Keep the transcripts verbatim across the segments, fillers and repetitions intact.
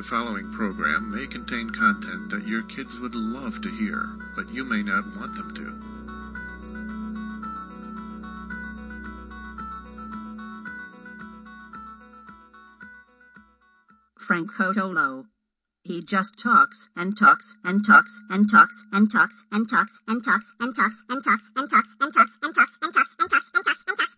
The following program may contain content that your kids would love to hear, but you may not want them to. Frank Cotolo. He just talks and talks and talks and talks and talks and talks and talks and talks and talks and talks and talks and talks and talks and talks and talks and talks and talks.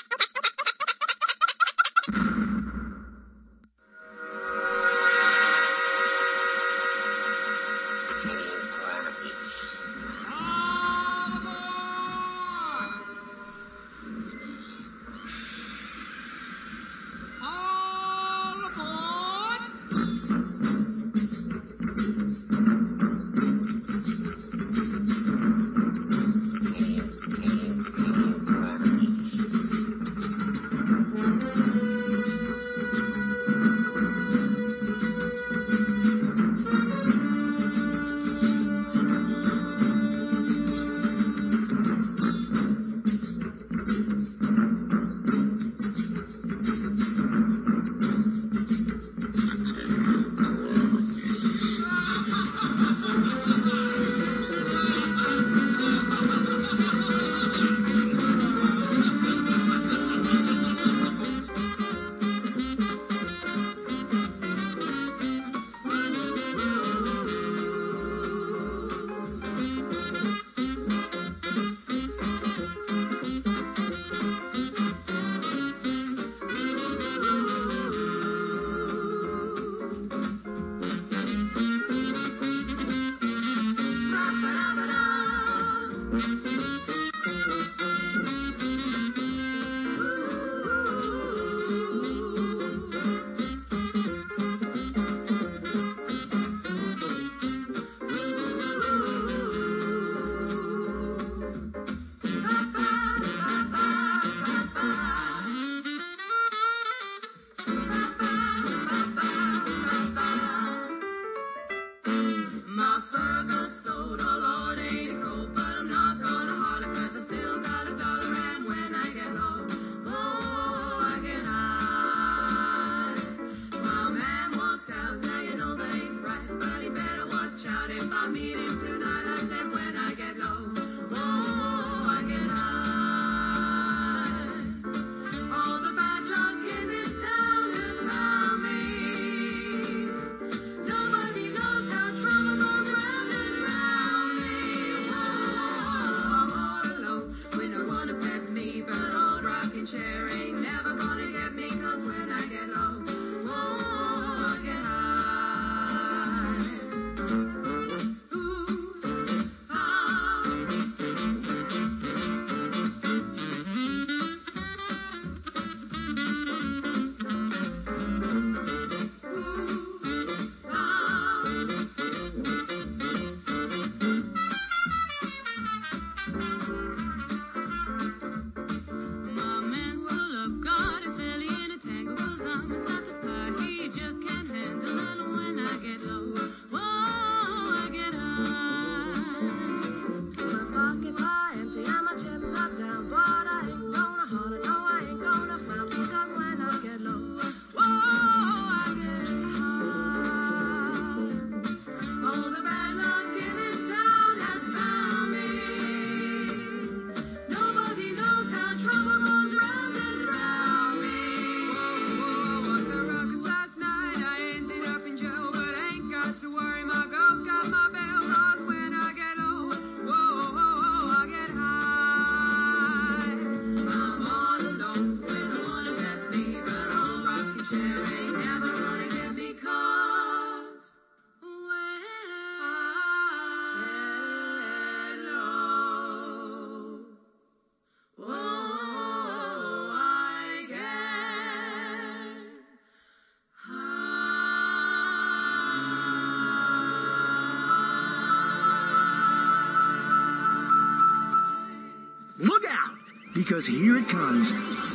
Because here it comes.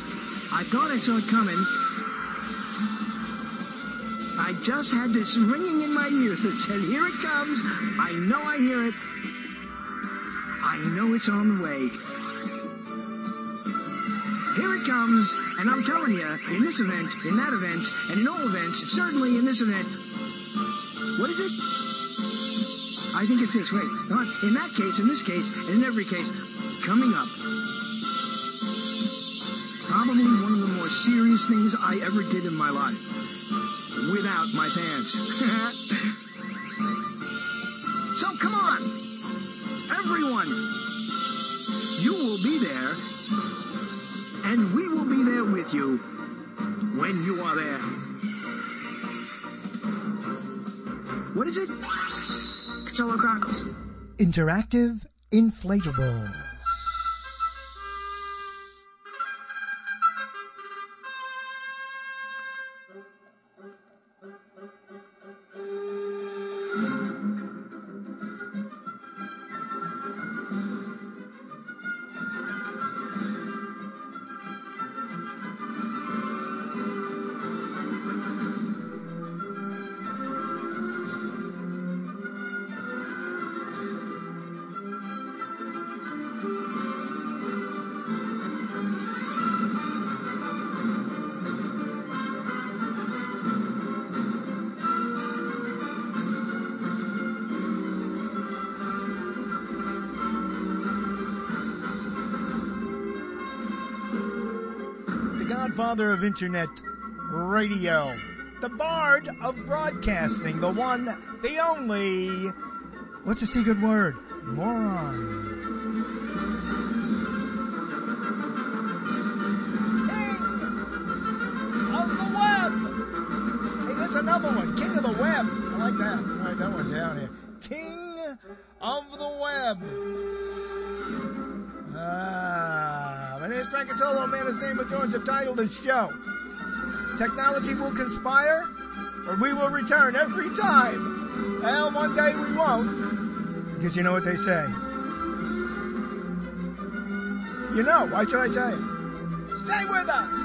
I thought I saw it coming. I just had this ringing in my ears that said, here it comes. I know I hear it. I know it's on the way. Here it comes, and I'm telling you, in this event, in that event, and in all events, certainly in this event, What is it? I think it's this. Wait. Come on. In that case, in this case, and in every case, coming up, probably one of the more serious things I ever did in my life. Without my pants. So come on. Everyone. You will be there. And we will be there with you when you are there. What is it? Cthulhu Chronicles. Interactive inflatables. Godfather of Internet radio, the bard of broadcasting, the one, the only, what's the secret word? Moron. King of the web. Hey, there's another one, King of the web. I like that. I'll write that one down here. King of the web. Ah, my name is Frank Cthulhu, man, his name adorns the title of the show. Technology will conspire, or we will return every time. Well, one day we won't, because you know what they say. You know, why should I tell you? Stay with us!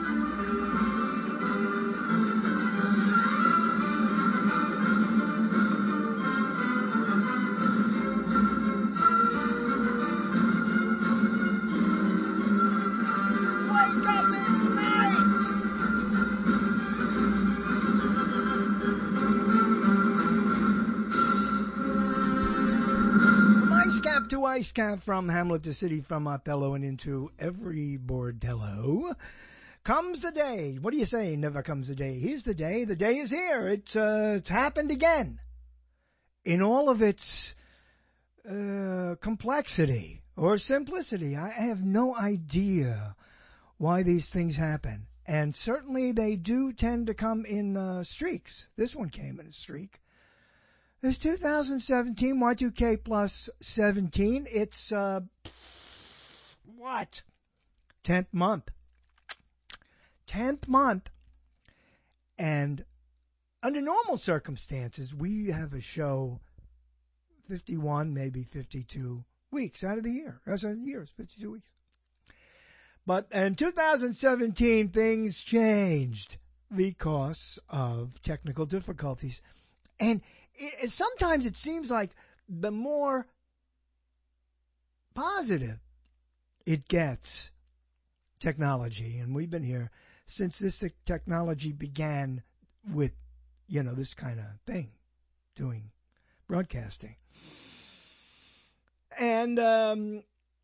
To Ice Cap, from Hamlet to City, from Othello and into every bordello, comes the day. What do you say? Never comes the day. Here's the day. The day is here. It's uh, it's happened again. In all of its uh, complexity or simplicity, I have no idea why these things happen. And certainly they do tend to come in uh, streaks. This one came in a streak. It's two thousand seventeen, Y two K plus seventeen. It's, uh, what? tenth month. tenth month. And under normal circumstances, we have a show fifty-one, maybe fifty-two weeks out of the year. That's a year, it's fifty-two weeks. But in two thousand seventeen, things changed because of technical difficulties. And it, sometimes it seems like the more positive it gets, technology, and we've been here since this technology began with, you know, this kind of thing, doing broadcasting. And um,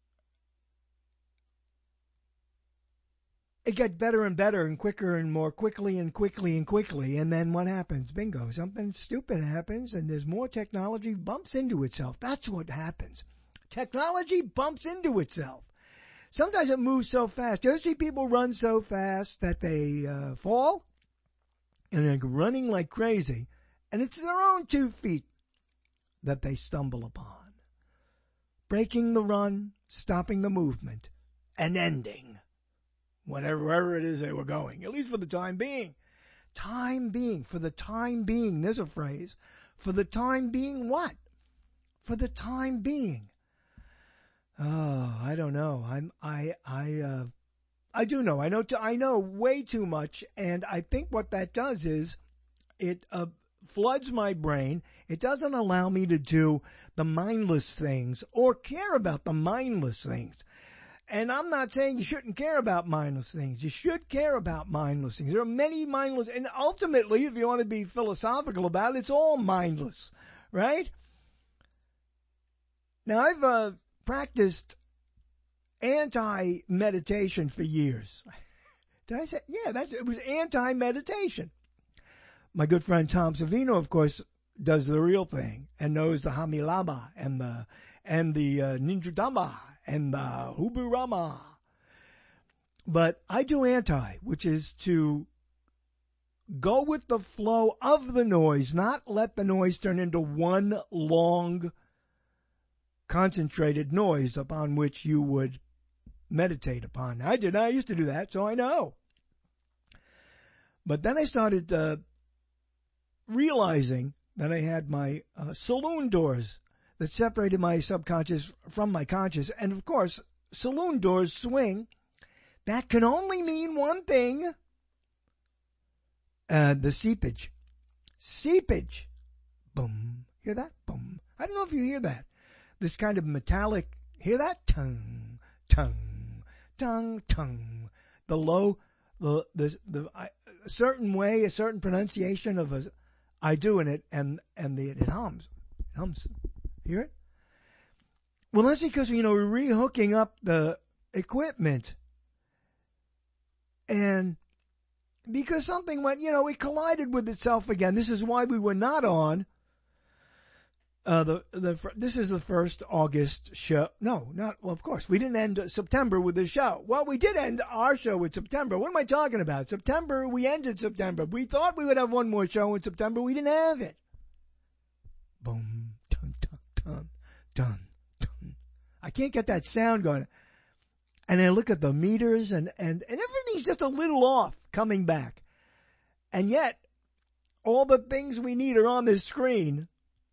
it got better and better and quicker and more quickly and quickly and quickly. And then what happens? Bingo. Something stupid happens and there's more technology bumps into itself. That's what happens. Technology bumps into itself. Sometimes it moves so fast. You ever see people run so fast that they uh, fall? And they're running like crazy. And it's their own two feet that they stumble upon. Breaking the run, stopping the movement, and ending whatever wherever it is they were going, at least for the time being. Time being, for the time being, there's a phrase. For the time being what? For the time being. Oh, I don't know. I'm, I, I, uh, I do know. I know, t- I know way too much. And I think what that does is it, uh, floods my brain. It doesn't allow me to do the mindless things or care about the mindless things. and I'm not saying you shouldn't care about mindless things. You should care about mindless things. There are many mindless, and ultimately, if you want to be philosophical about it, it's all mindless, right? Now, I've uh, practiced anti-meditation for years. Did I say? Yeah, that's it was anti-meditation. My good friend Tom Savino, of course, does the real thing and knows the Hamilama and the and the uh, Ninjudama and the Huburama. But I do anti, which is to go with the flow of the noise, not let the noise turn into one long, concentrated noise upon which you would meditate upon. I did. I used to do that, so I know. But then I started uh, realizing that I had my uh, saloon doors that separated my subconscious from my conscious. And of course, saloon doors swing. That can only mean one thing. Uh, the seepage. Seepage. Boom. Hear that? Boom. I don't know if you hear that. This kind of metallic, hear that? Tongue, tongue, tongue, tongue. The low, the, the, the, I, a certain way, a certain pronunciation of a, I do in it, and, and the, it hums. It hums. Hear it? Well, that's because, you know, we're rehooking up the equipment. And because something went, you know, it collided with itself again. This is why we were not on. Uh, the, the, this is the first August show. No, not, well, of course, we didn't end September with the show. Well, we did end our show with September. What am I talking about? September, we ended September. We thought we would have one more show in September. We didn't have it. Boom, dun, dun, dun, dun, dun. I can't get that sound going. And I look at the meters and, and, and everything's just a little off coming back. And yet, all the things we need are on this screen.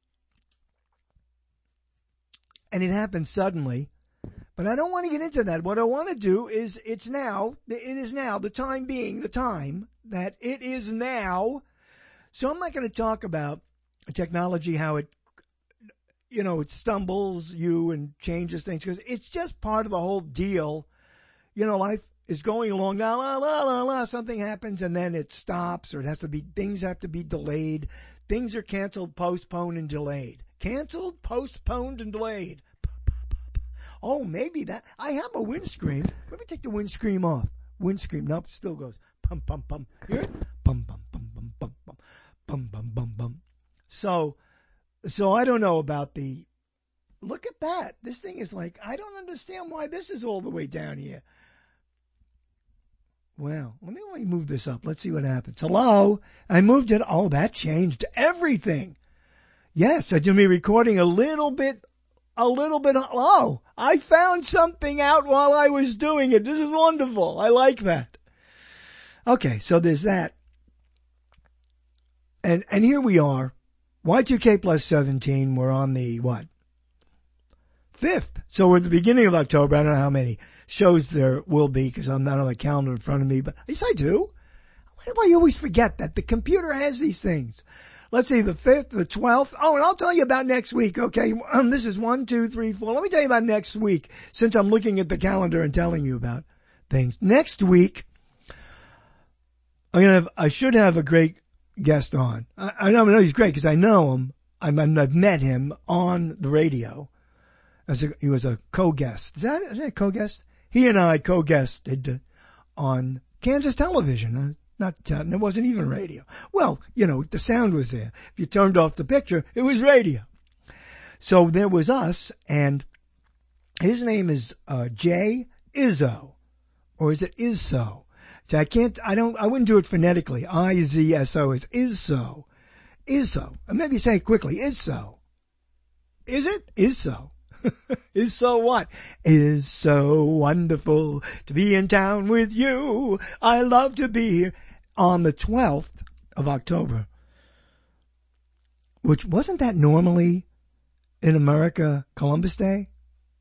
And it happened suddenly. But I don't want to get into that. What I want to do is, it's now, it is now, the time being the time that it is now. So I'm not going to talk about technology, how it, you know, it stumbles you and changes things, because it's just part of the whole deal. You know, life is going along, la, la, la, la, la, something happens and then it stops, or it has to be, things have to be delayed. Things are canceled, postponed, and delayed. Canceled, postponed, and delayed. Oh, maybe that. I have a windscreen. Let me take the windscreen off. Windscreen. Nope, still goes. Pum, pum, pum. Hear it? Pum, pum, pum, pum, pum, pum. Pum, pum, pum, pum. So, so I don't know about the, look at that. This thing is like, I don't understand why this is all the way down here. Well, let me, let me move this up. Let's see what happens. Hello? I moved it. Oh, that changed everything. Yes, I do me recording a little bit, a little bit. Oh, I found something out while I was doing it. This is wonderful. I like that. Okay, so there's that. And, and here we are. Y two K plus seventeen. We're on the, what? Fifth. So we're at the beginning of October. I don't know how many shows there will be because I'm not on the calendar in front of me, but yes, I do. Why do I always forget that? The computer has these things. Let's see, the fifth, the twelfth. Oh, and I'll tell you about next week, okay? Um, this is one, two, three, four. Let me tell you about next week, since I'm looking at the calendar and telling you about things. Next week, I'm gonna have, I should have a great guest on. I, I know, I know he's great because I know him. I've, I've met him on the radio. As a, he was a co-guest. Is that, is that a co-guest? He and I co-guested on Kansas television. Uh, Not, uh, it wasn't even radio. Well, you know, the sound was there. If you turned off the picture, it was radio. So there was us, and his name is, uh, Jay Izzo. Or is it Izzo? So I can't, I don't, I wouldn't do it phonetically. I Z S O is Izzo. Izzo. And maybe say it quickly. Izzo. Is it? Izzo. Is so what? Is so wonderful to be in town with you. I love to be here. On the twelfth of October, which wasn't that normally in America Columbus Day?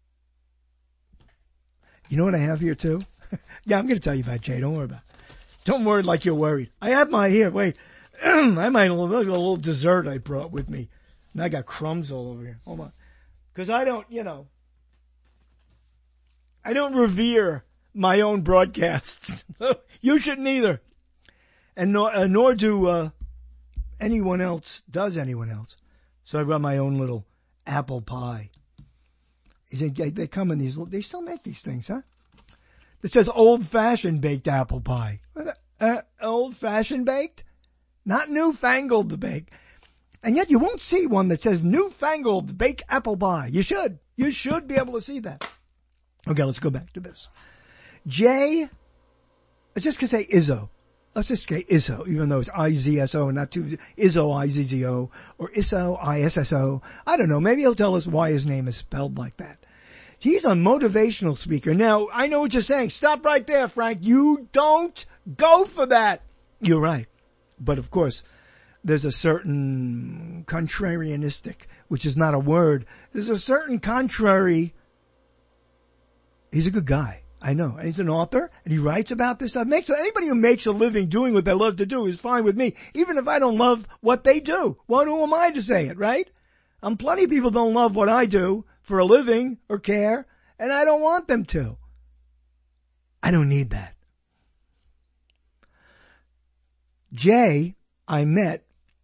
You know what I have here too? Yeah, I'm going to tell you about Jay. Don't worry about it. Don't worry like you're worried. I have my here. Wait. I might have a little, a little dessert I brought with me. And I got crumbs all over here. Hold on. Because I don't, you know. I don't revere my own broadcasts. You shouldn't either. And nor, uh, nor do uh, anyone else, does anyone else. So I got my own little apple pie. They, they come in these, they still make these things, huh? It says old-fashioned baked apple pie. Uh, old-fashioned baked? Not newfangled baked. And yet you won't see one that says newfangled baked apple pie. You should. You should be able to see that. Okay, let's go back to this. Jay, let's just say Izzo. Let's just say Izzo, even though it's I Z S O and not two, Izzo, I Z Z O, or Isso, I S S O. I don't know. Maybe he'll tell us why his name is spelled like that. He's a motivational speaker. Now, I know what you're saying. Stop right there, Frank. You don't go for that. You're right. But of course, there's a certain contrarianistic, which is not a word. There's a certain contrary. He's a good guy. I know. And he's an author, and he writes about this stuff. Makes anybody who makes a living doing what they love to do is fine with me, even if I don't love what they do. Well, who am I to say it, right? Um, plenty of people don't love what I do for a living or care, and I don't want them to. I don't need that. Jay, I met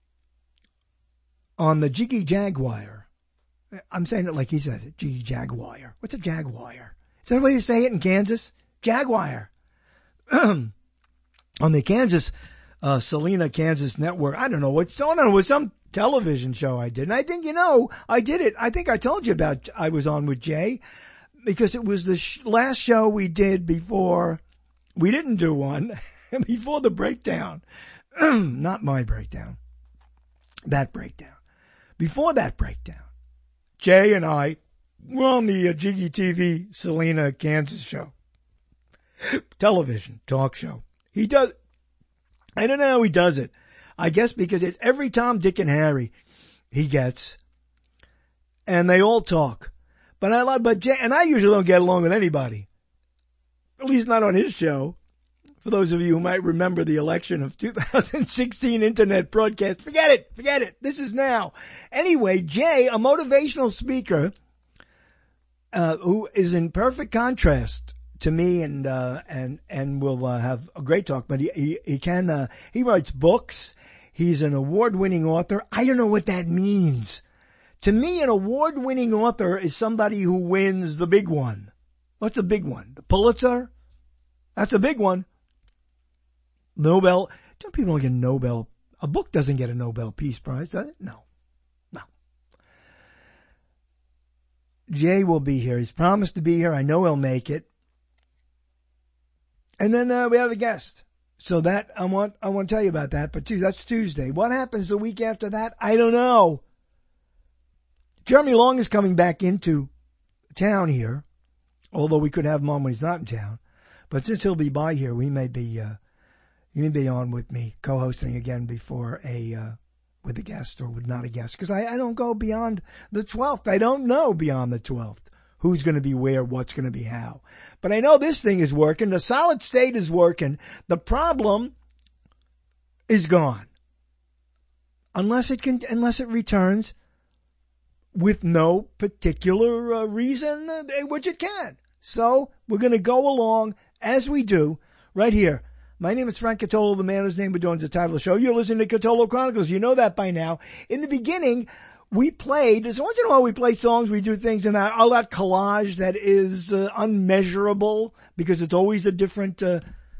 on the Jiggy Jaguar. I'm saying it like he says it, Jiggy Jaguar. What's a Jaguar? Is that the way you say it in Kansas? Jaguar. On the Kansas, uh, Salina, Kansas network. I don't know what's on. It was some television show I did. And I think, you know, I did it. I think I told you about, I was on with Jay because it was the sh- last show we did before we didn't do one, before the breakdown. Not my breakdown. That breakdown. Before that breakdown, Jay and I were on the uh, Jiggy T V Salina, Kansas show. Television, talk show. He does, I don't know how he does it. I guess because it's every Tom, Dick, and Harry he gets, and they all talk. But I love, but Jay, and I usually don't get along with anybody. At least not on his show. For those of you who might remember the election of two thousand sixteen internet broadcast, forget it, forget it. This is now. Anyway, Jay, a motivational speaker, uh, who is in perfect contrast to me and, uh, and, and will, uh, have a great talk, but he, he, he can, uh, he writes books. He's an award-winning author. I don't know what that means. To me, an award-winning author is somebody who wins the big one. What's the big one? The Pulitzer? That's a big one. Nobel. Don't people get Nobel? A book doesn't get a Nobel Peace Prize, does it? No. No. Jay will be here. He's promised to be here. I know he'll make it. And then uh, we have a guest. So that, I want, I want to tell you about that, but that's Tuesday. What happens the week after that? I don't know. Jeremy Long is coming back into town here, although we could have him on when he's not in town. But since he'll be by here, we may be, uh, he may be on with me, co-hosting again before a, uh, with a guest or with not a guest. Cause I, I don't go beyond the twelfth. I don't know beyond the twelfth. Who's going to be where, what's going to be how. But I know this thing is working. The solid state is working. The problem is gone. Unless it can, unless it returns with no particular uh, reason, uh, which it can. So we're going to go along as we do right here. My name is Frank Catolo, the man whose name adorns the title of the show. You're listening to Catolo Chronicles. You know that by now. In the beginning, we played, so once in a while we play songs, we do things in our, all that collage that is uh, unmeasurable because it's always a different, uh,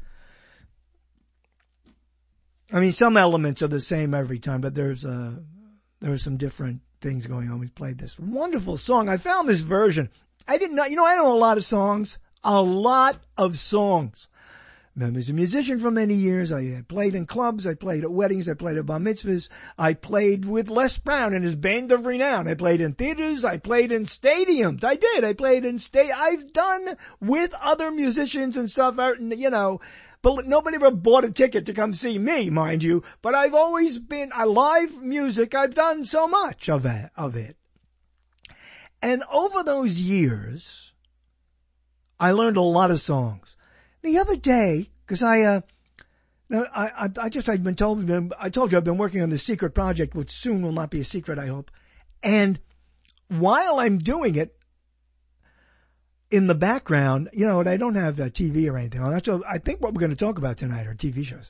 I mean, some elements are the same every time, but there's, uh, there are some different things going on. We played this wonderful song. I found this version. I didn't know, you know, I know a lot of songs, a lot of songs. I was a musician for many years. I played in clubs. I played at weddings. I played at bar mitzvahs. I played with Les Brown and his band of renown. I played in theaters. I played in stadiums. I did. I played in sta- I've done with other musicians and stuff, you know, but nobody ever bought a ticket to come see me, mind you. But I've always been, I live music. I've done so much of it, of it. And over those years, I learned a lot of songs. The other day, because I, uh, I, I, I just, I've been told, I told you I've been working on this secret project, which soon will not be a secret, I hope. And while I'm doing it, in the background, you know, and I don't have a T V or anything on. That's what, I think what we're going to talk about tonight are T V shows.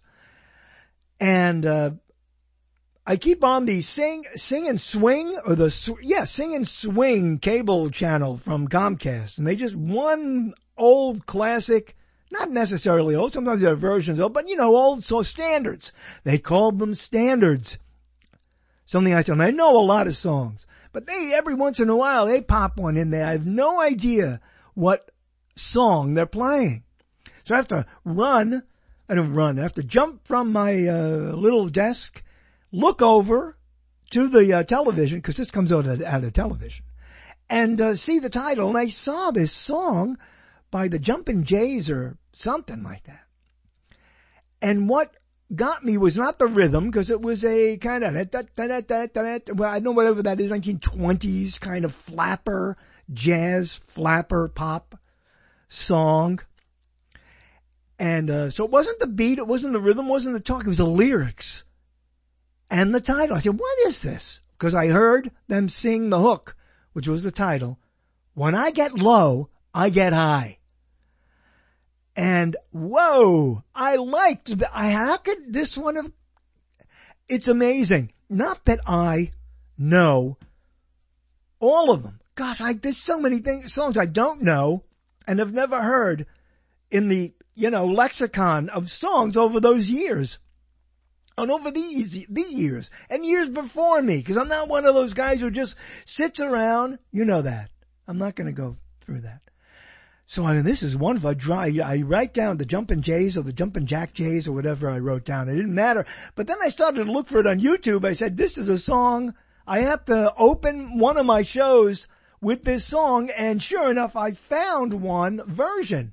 And, uh, I keep on the Sing, Sing and Swing, or the, sw- yeah, Sing and Swing cable channel from Comcast. And they just, one old classic, not necessarily old, sometimes there are versions old, but you know, old, so standards. They called them standards. Something I said, I know a lot of songs, but they, every once in a while, they pop one in there. I have no idea what song they're playing. So I have to run, I don't run, I have to jump from my, uh, little desk, look over to the uh, television, because this comes out of, out of television, and uh, see the title. And I saw this song by the Jumpin' Jays or something like that. And what got me was not the rhythm, because it was a kind of, well, I know whatever that is, nineteen twenties kind of flapper, jazz, flapper, pop song. And uh, so it wasn't the beat, it wasn't the rhythm, it wasn't the talk, it was the lyrics. And the title. I said, what is this? Because I heard them sing the hook, which was the title. When I get low, I get high. And whoa, I liked the, I, how could this one have, it's amazing. Not that I know all of them. Gosh, I, there's so many things, songs I don't know and have never heard in the, you know, lexicon of songs over those years. And over these, the years, and years before me, because I'm not one of those guys who just sits around. You know that. I'm not going to go through that. So, I mean, this is wonderful. I, draw, I write down the Jumpin' Jays or the Jumpin' Jack Jays or whatever I wrote down. It didn't matter. But then I started to look for it on YouTube. I said, this is a song. I have to open one of my shows with this song. And sure enough, I found one version.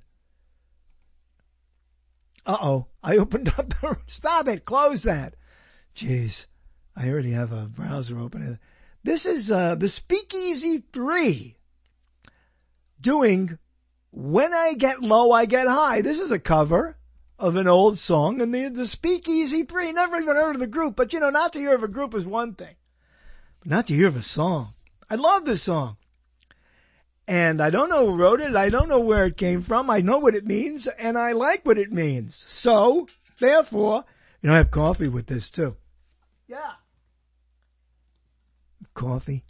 Uh-oh, I opened up the, stop it, close that. Jeez, I already have a browser open. This is, uh, the Speakeasy three doing When I Get Low, I Get High. This is a cover of an old song, and the, the Speakeasy three, never even heard of the group, but you know, not to hear of a group is one thing, but not to hear of a song. I love this song. And I don't know who wrote it. I don't know where it came from. I know what it means, and I like what it means. So, therefore, you know, I have coffee with this too. Yeah. Coffee.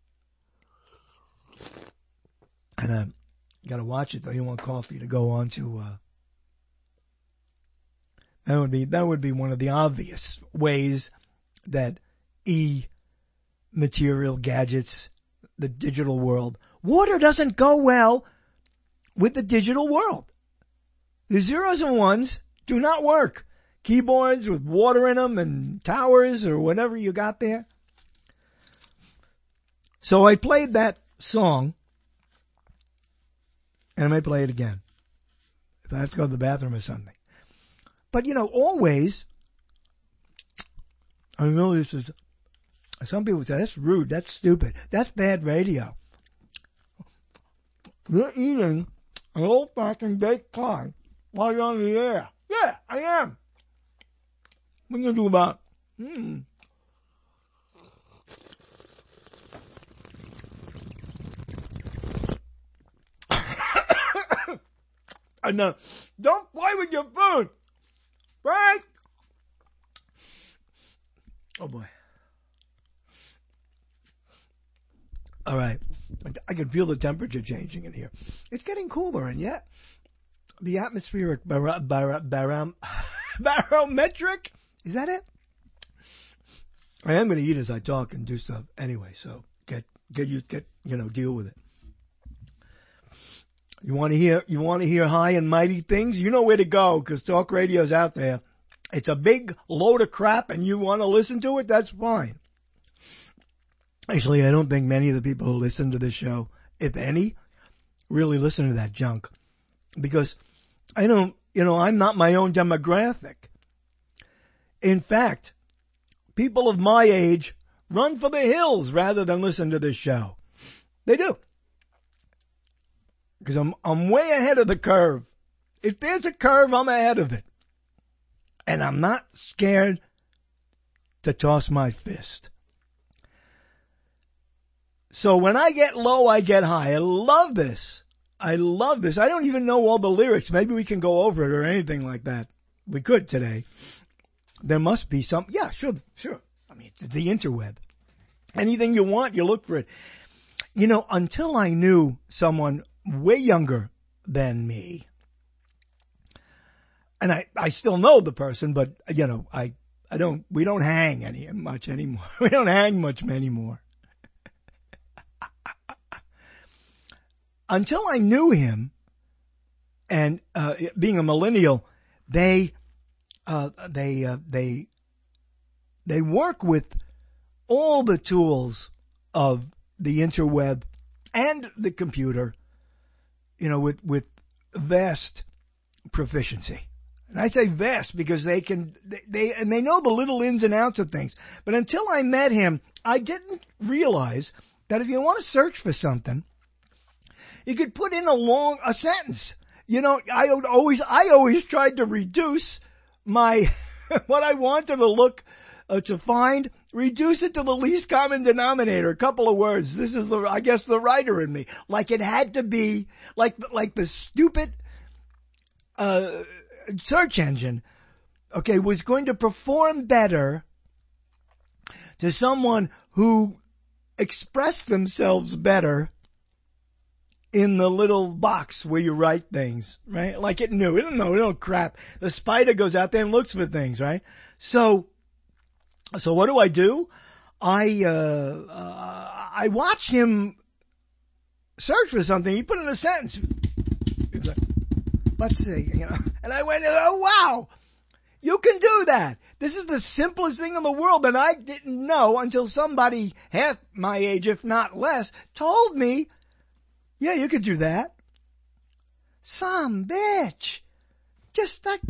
And I got to watch it though. You want coffee to go on to. Uh, that would be that would be one of the obvious ways that e-material gadgets, the digital world. Water doesn't go well with the digital world. The zeros and ones do not work. Keyboards with water in them and towers or whatever you got there. So I played that song, and I may play it again if I have to go to the bathroom or something. But, you know, always, I know this is, some people say, that's rude, that's stupid, that's bad radio. You're eating an old-fashioned baked pie while you're on the air. Yeah, I am. What are you going to do about it? Hmm. And uh, don't play with your food. Right? Oh, boy. All right. I can feel the temperature changing in here. It's getting cooler, and yet the atmospheric bar- bar- bar- barometric, is that it? I am going to eat as I talk and do stuff anyway, so get get you get you know deal with it. You want to hear you want to hear high and mighty things? You know where to go, because talk radio's out there. It's a big load of crap, and you want to listen to it? That's fine. Actually, I don't think many of the people who listen to this show, if any, really listen to that junk. Because I don't, you know, I'm not my own demographic. In fact, people of my age run for the hills rather than listen to this show. They do. Because I'm, I'm way ahead of the curve. If there's a curve, I'm ahead of it. And I'm not scared to toss my fist. So when I get low, I get high. I love this. I love this. I don't even know all the lyrics. Maybe we can go over it or anything like that. We could today. There must be some. Yeah, sure, sure. I mean, it's the interweb. Anything you want, you look for it. You know, until I knew someone way younger than me, and I, I still know the person, but, you know, I, I don't, we don't hang any much anymore. We don't hang much anymore. Until I knew him, and uh, being a millennial, they, uh, they, uh, they, they work with all the tools of the interweb and the computer, you know, with, with vast proficiency. And I say vast because they can, they, they, and they know the little ins and outs of things. But until I met him, I didn't realize that if you want to search for something, you could put in a long, a sentence. You know, I would always, I always tried to reduce my, what I wanted to look, uh, to find, reduce it to the least common denominator, a couple of words. This is the, I guess, the writer in me. Like it had to be, like, like the stupid, uh, search engine, okay, was going to perform better to someone who expressed themselves better in the little box where you write things, right? Like it knew. It didn't know, no crap. The spider goes out there and looks for things, right? So, so what do I do? I, uh, uh, I watch him search for something. He put in a sentence. He's like, let's see, you know, and I went, oh wow, you can do that. This is the simplest thing in the world, and I didn't know until somebody half my age, if not less, told me, yeah, you could do that. Some bitch. Just like.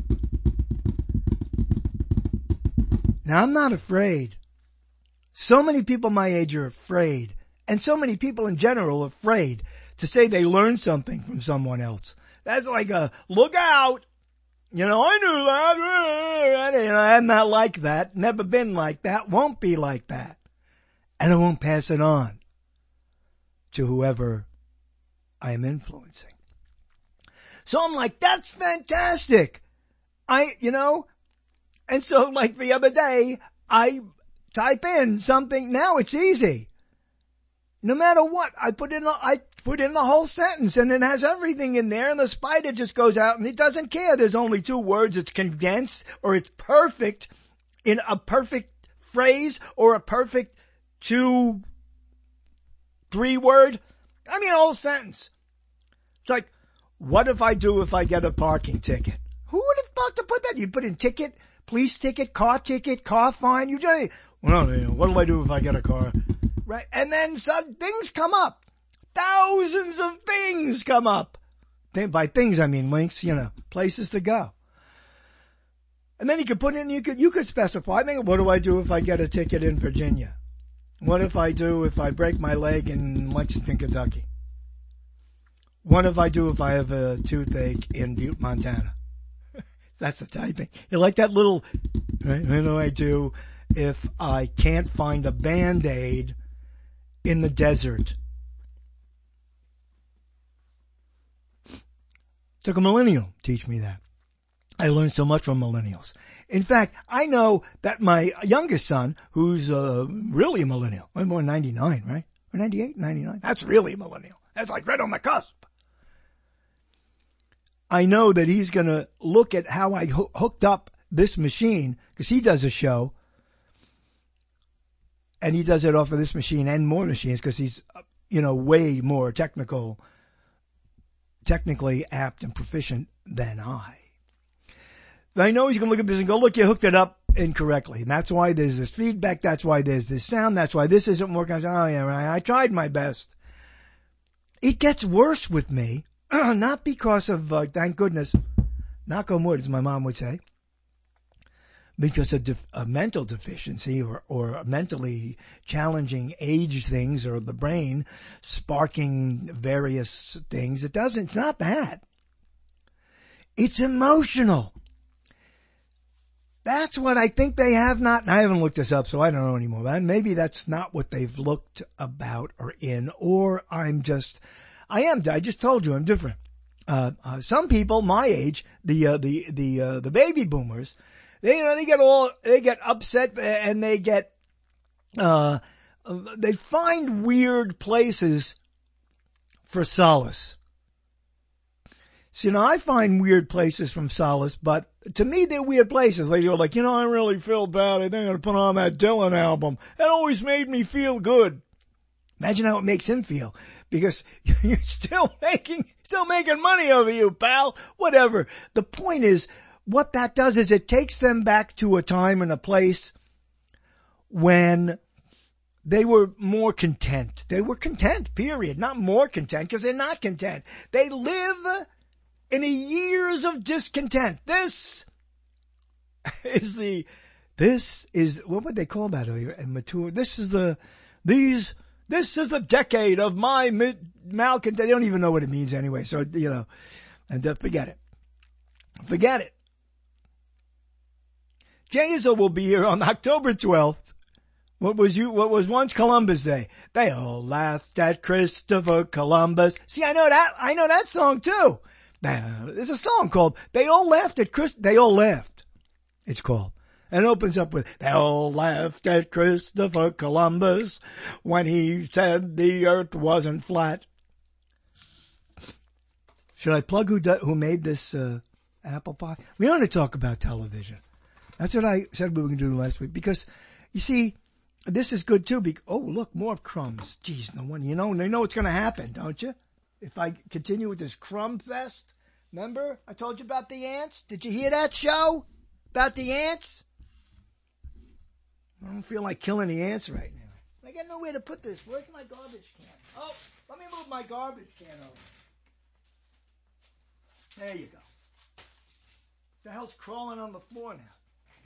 Now, I'm not afraid. So many people my age are afraid. And so many people in general are afraid to say they learned something from someone else. That's like a, look out. You know, I knew that. You know, I'm not like that. Never been like that. Won't be like that. And I won't pass it on to whoever I am influencing. So I'm like, that's fantastic. I, you know, and so like the other day, I type in something. Now it's easy. No matter what, I put in, a, I put in the whole sentence and it has everything in there and the spider just goes out and it doesn't care. There's only two words. It's condensed or it's perfect in a perfect phrase or a perfect two, three word. I mean, a whole sentence. It's like, what if I do if I get a parking ticket? Who would have thought to put that? You put in ticket, police ticket, car ticket, car fine. You just, well, you know, what do I do if I get a car? Right? And then some things come up. Thousands of things come up. By things, I mean links, you know, places to go. And then you could put in, you could, you could specify, I think, what do I do if I get a ticket in Virginia? What if I do if I break my leg in Lexington, Kentucky? What if I do if I have a toothache in Butte, Montana? That's the typing. You like that little, right? What do I do if I can't find a Band-Aid in the desert? Took a millennial to teach me that. I learned so much from millennials. In fact, I know that my youngest son, who's uh, really a millennial, I'm born in ninety-nine, right? Or ninety-eight, ninety-nine. That's really a millennial. That's like right on the cusp. I know that he's going to look at how I ho- hooked up this machine, because he does a show, and he does it off of this machine and more machines, because he's, you know, way more technical, technically apt and proficient than I. I know he's going to look at this and go, look, you hooked it up incorrectly. And that's why there's this feedback. That's why there's this sound. That's why this isn't working. I say, oh, yeah, right. I tried my best. It gets worse with me, not because of, uh, thank goodness, knock on wood, as my mom would say, because of def- a mental deficiency or, or mentally challenging age things or the brain sparking various things. It doesn't, it's not that. It's emotional. That's what I think they have not, and I haven't looked this up, so I don't know anymore. Maybe that's not what they've looked about or in, or I'm just, I am. I just told you I'm different. Uh, uh, some people my age, the, uh, the, the, uh, the baby boomers, they, you know, they get all, they get upset and they get, uh, they find weird places for solace. See, now I find weird places from solace, but to me they're weird places. Like, you're like, you know, I really feel bad. I think I'm going to put on that Dylan album. That always made me feel good. Imagine how it makes him feel. Because you're still making, still making money over you, pal. Whatever. The point is, what that does is it takes them back to a time and a place when they were more content. They were content, period. Not more content, because they're not content. They live in a years of discontent. This is the, this is, what would they call that? Mature. This is the, these, This is a decade of my mid- malcontent. They don't even know what it means anyway. So, you know, and uh, forget it. Forget it. Jay Izzo will be here on October twelfth. What was you, what was once Columbus Day. They all laughed at Christopher Columbus. See, I know that, I know that song too. Now, there's a song called They All Laughed at Chris, They All Laughed. It's called. And it opens up with, they all laughed at Christopher Columbus when he said the earth wasn't flat. Should I plug who do, who made this uh, apple pie? We want to talk about television. That's what I said we were going to do last week. Because, you see, this is good too. Because, oh, look, more crumbs. Jeez, no one, you know, they know what's going to happen, don't you? If I continue with this crumb fest. Remember? I told you about the ants. Did you hear that show? About the ants? I don't feel like killing the ants right now. I got nowhere to put this. Where's my garbage can? Oh, let me move my garbage can over. There you go. The hell's crawling on the floor now?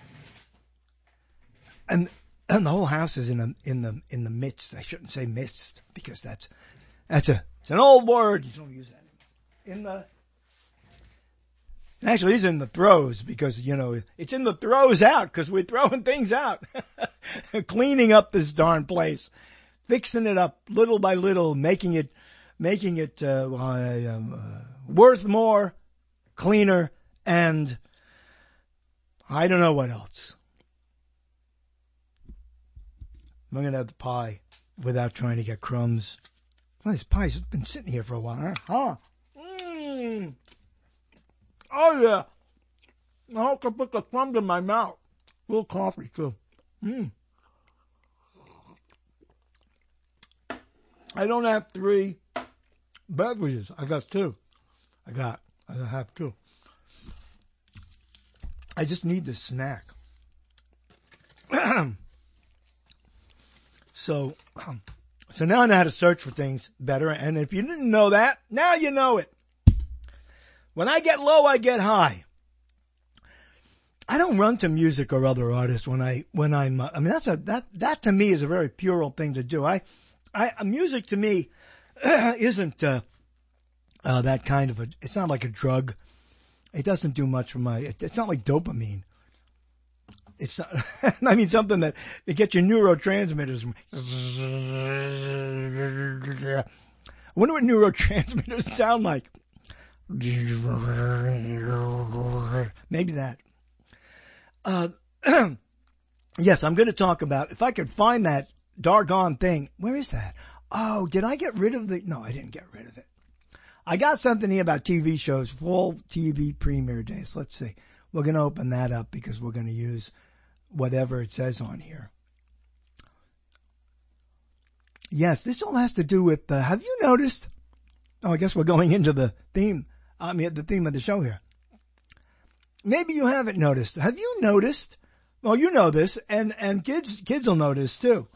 And and the whole house is in the in the in the midst. I shouldn't say midst because that's that's a it's an old word. You don't use that anymore. In the Actually, it's in the throws because, you know, it's in the throws out because we're throwing things out. Cleaning up this darn place. Fixing it up little by little, making it, making it, uh, um, uh, worth more, cleaner, and I don't know what else. I'm going to have the pie without trying to get crumbs. Well, this pie's been sitting here for a while. Huh? Mmm. Oh, yeah. I have to put the crumbs in my mouth. A little coffee, too. Mmm. I don't have three beverages. I got two. I got. I have two. I just need this snack. so, um, so now I know how to search for things better. And if you didn't know that, now you know it. When I get low, I get high. I don't run to music or other artists when I, when I'm, uh, I mean, that's a, that, that to me is a very puerile thing to do. I, I, music to me isn't, uh, uh, that kind of a, it's not like a drug. It doesn't do much for my, it, it's not like dopamine. It's not, I mean, something that, it gets your neurotransmitters. I wonder what neurotransmitters sound like. Maybe that. Uh, yes, I'm going to talk about, if I could find that doggone thing. Where is that? Oh, did I get rid of the, no, I didn't get rid of it. I got something here about T V shows, fall T V premiere days. Let's see. We're going to open that up because we're going to use whatever it says on here. Yes, this all has to do with, uh, have you noticed? Oh, I guess we're going into the theme. I mean, the theme of the show here. Maybe you haven't noticed. Have you noticed? Well, you know this, and, and kids, kids will notice too.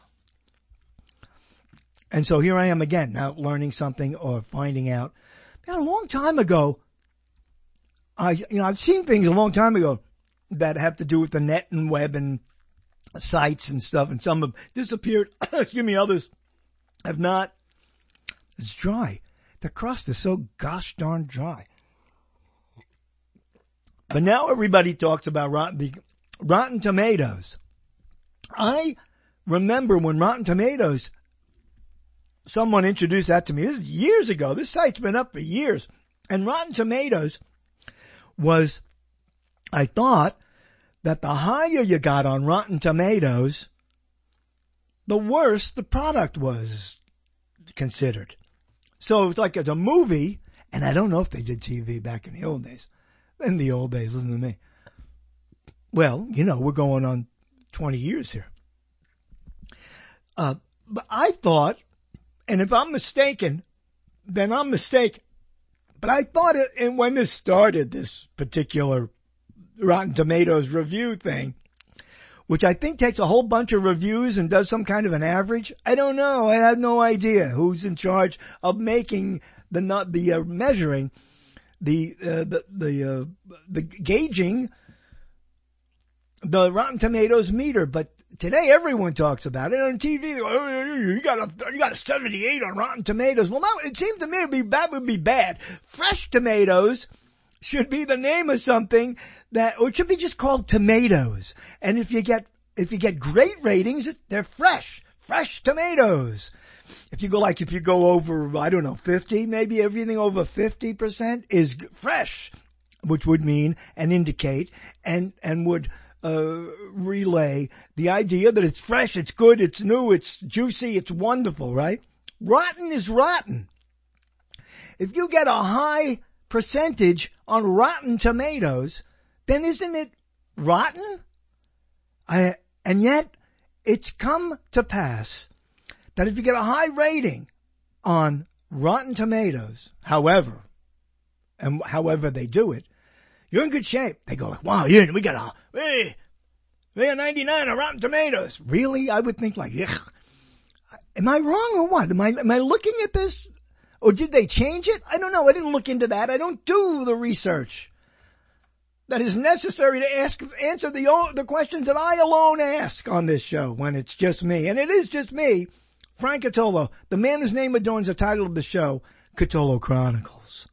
And so here I am again, now learning something or finding out. Man, a long time ago, I, you know, I've seen things a long time ago that have to do with the net and web and sites and stuff, and some have disappeared. Excuse me, others have not. It's dry. The crust is so gosh darn dry. But now everybody talks about rotten, the Rotten Tomatoes. I remember when Rotten Tomatoes someone introduced that to me. This is years ago. This site's been up for years. And Rotten Tomatoes was, I thought, that the higher you got on Rotten Tomatoes, the worse the product was considered. So it's like it's a movie, and I don't know if they did T V back in the old days. In the old days, listen to me. Well, you know, we're going on twenty years here. Uh, but I thought, and if I'm mistaken, then I'm mistaken. But I thought it, and when this started, this particular Rotten Tomatoes review thing, which I think takes a whole bunch of reviews and does some kind of an average. I don't know. I have no idea who's in charge of making the not the uh, measuring, the uh, the the uh, the gauging the Rotten Tomatoes meter. But today everyone talks about it on T V. They go, oh, you got a you got a seventy-eight on Rotten Tomatoes. Well, that, it seems to me it'd be, that would be bad. Fresh tomatoes should be the name of something that, or it should be just called tomatoes. And if you get, if you get great ratings, they're fresh, fresh tomatoes. If you go like, if you go over, I don't know, fifty, maybe everything over fifty percent is fresh, which would mean and indicate and, and would, uh, relay the idea that it's fresh, it's good, it's new, it's juicy, it's wonderful, right? Rotten is rotten. If you get a high percentage on Rotten Tomatoes, then isn't it rotten? I, and yet, it's come to pass that if you get a high rating on Rotten Tomatoes, however, and however they do it, you're in good shape. They go like, wow, yeah, we got a, hey, we got ninety-nine on Rotten Tomatoes. Really? I would think like, ugh. Am I wrong or what? Am I, am I looking at this? Or did they change it? I don't know. I didn't look into that. I don't do the research that is necessary to ask, answer the, the questions that I alone ask on this show when it's just me. And it is just me, Frank Catolo, the man whose name adorns the title of the show, Catolo Chronicles.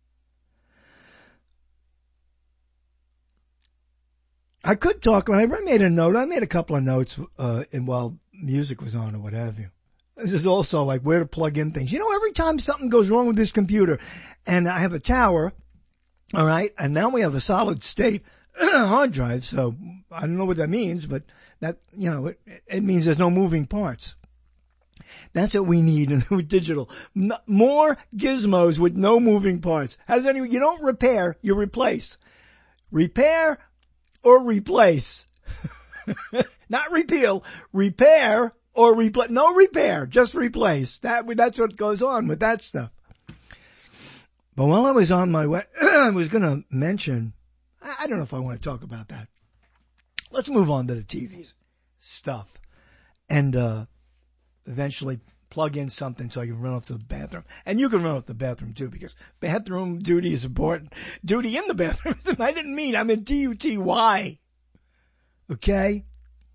I could talk, I made a note, I made a couple of notes, uh, in, while music was on or what have you. This is also like where to plug in things. You know, every time something goes wrong with this computer, and I have a tower, all right, and now we have a solid state hard drive, so I don't know what that means, but that, you know, it, it means there's no moving parts. That's what we need in digital. No, more gizmos with no moving parts. How's any, you don't repair, you replace. Repair or replace. Not repeal, repair or replace. No repair, just replace. That, that's what goes on with that stuff. But while I was on my way, I was going to mention, I don't know if I want to talk about that. Let's move on to the T V's stuff and, uh, eventually plug in something so I can run off to the bathroom. And you can run off to the bathroom too, because bathroom duty is important. Duty in the bathroom. I didn't mean, I mean D U T Y. Okay?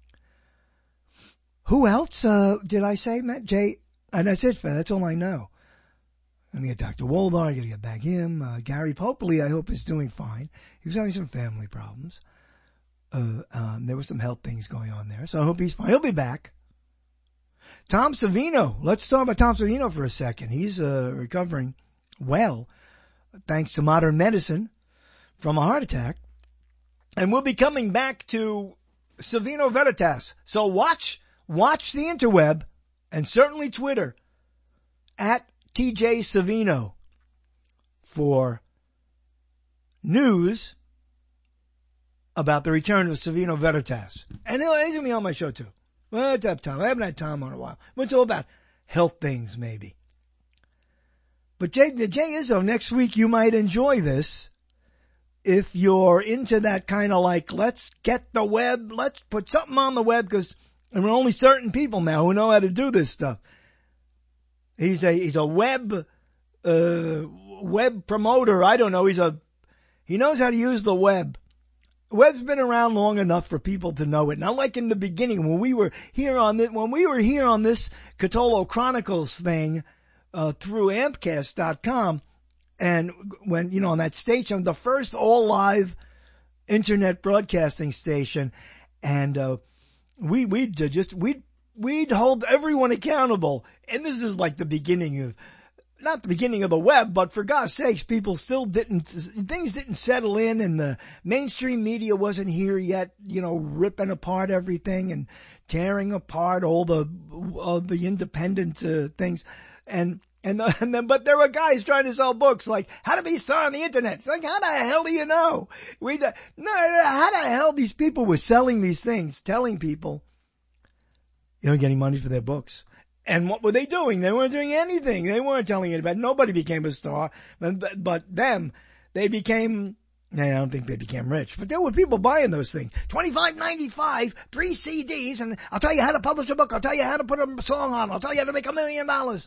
Who else, uh, did I say, Matt? Jay, and that's it, that's all I know. I'm going to get Doctor Woldar, I'm going to get back him. Uh, Gary Popely, I hope is doing fine. He was having some family problems. Uh, um, there were some health things going on there, so I hope he's fine. He'll be back. Tom Savino, let's talk about Tom Savino for a second. He's, uh, recovering well, thanks to modern medicine from a heart attack. And we'll be coming back to Savino Veritas. So watch, watch the interweb and certainly Twitter at T J Savino for news about the return of Savino Veritas. And he'll, he's going to be on my show too. Well, it's up Tom. I haven't had Tom on a while. It's all about health things maybe. But Jay, Jay Izzo, next week you might enjoy this if you're into that kind of like, let's get the web, let's put something on the web, because there are only certain people now who know how to do this stuff. He's a, he's a web, uh, web promoter. I don't know. He's a, he knows how to use the web. Web's been around long enough for people to know it. Not like in the beginning when we were here on this, when we were here on this Catolo Chronicles thing, uh, through ampcast dot com. And when, you know, on that station, the first all live internet broadcasting station. And, uh, we, we just, we we'd hold everyone accountable. And this is like the beginning of, not the beginning of the web, but for God's sakes, people still didn't, things didn't settle in and the mainstream media wasn't here yet, you know, ripping apart everything and tearing apart all the, all the independent uh, things. And, and, the, and then, but there were guys trying to sell books like how to be a star on the internet. It's like, how the hell do you know? We, no, how the hell these people were selling these things, telling people, you know, getting money for their books. And what were they doing? They weren't doing anything. They weren't telling anybody. Nobody became a star. But, but them, they became, I don't think they became rich. But there were people buying those things. twenty-five ninety-five, three C Ds, and I'll tell you how to publish a book. I'll tell you how to put a song on. I'll tell you how to make a million dollars.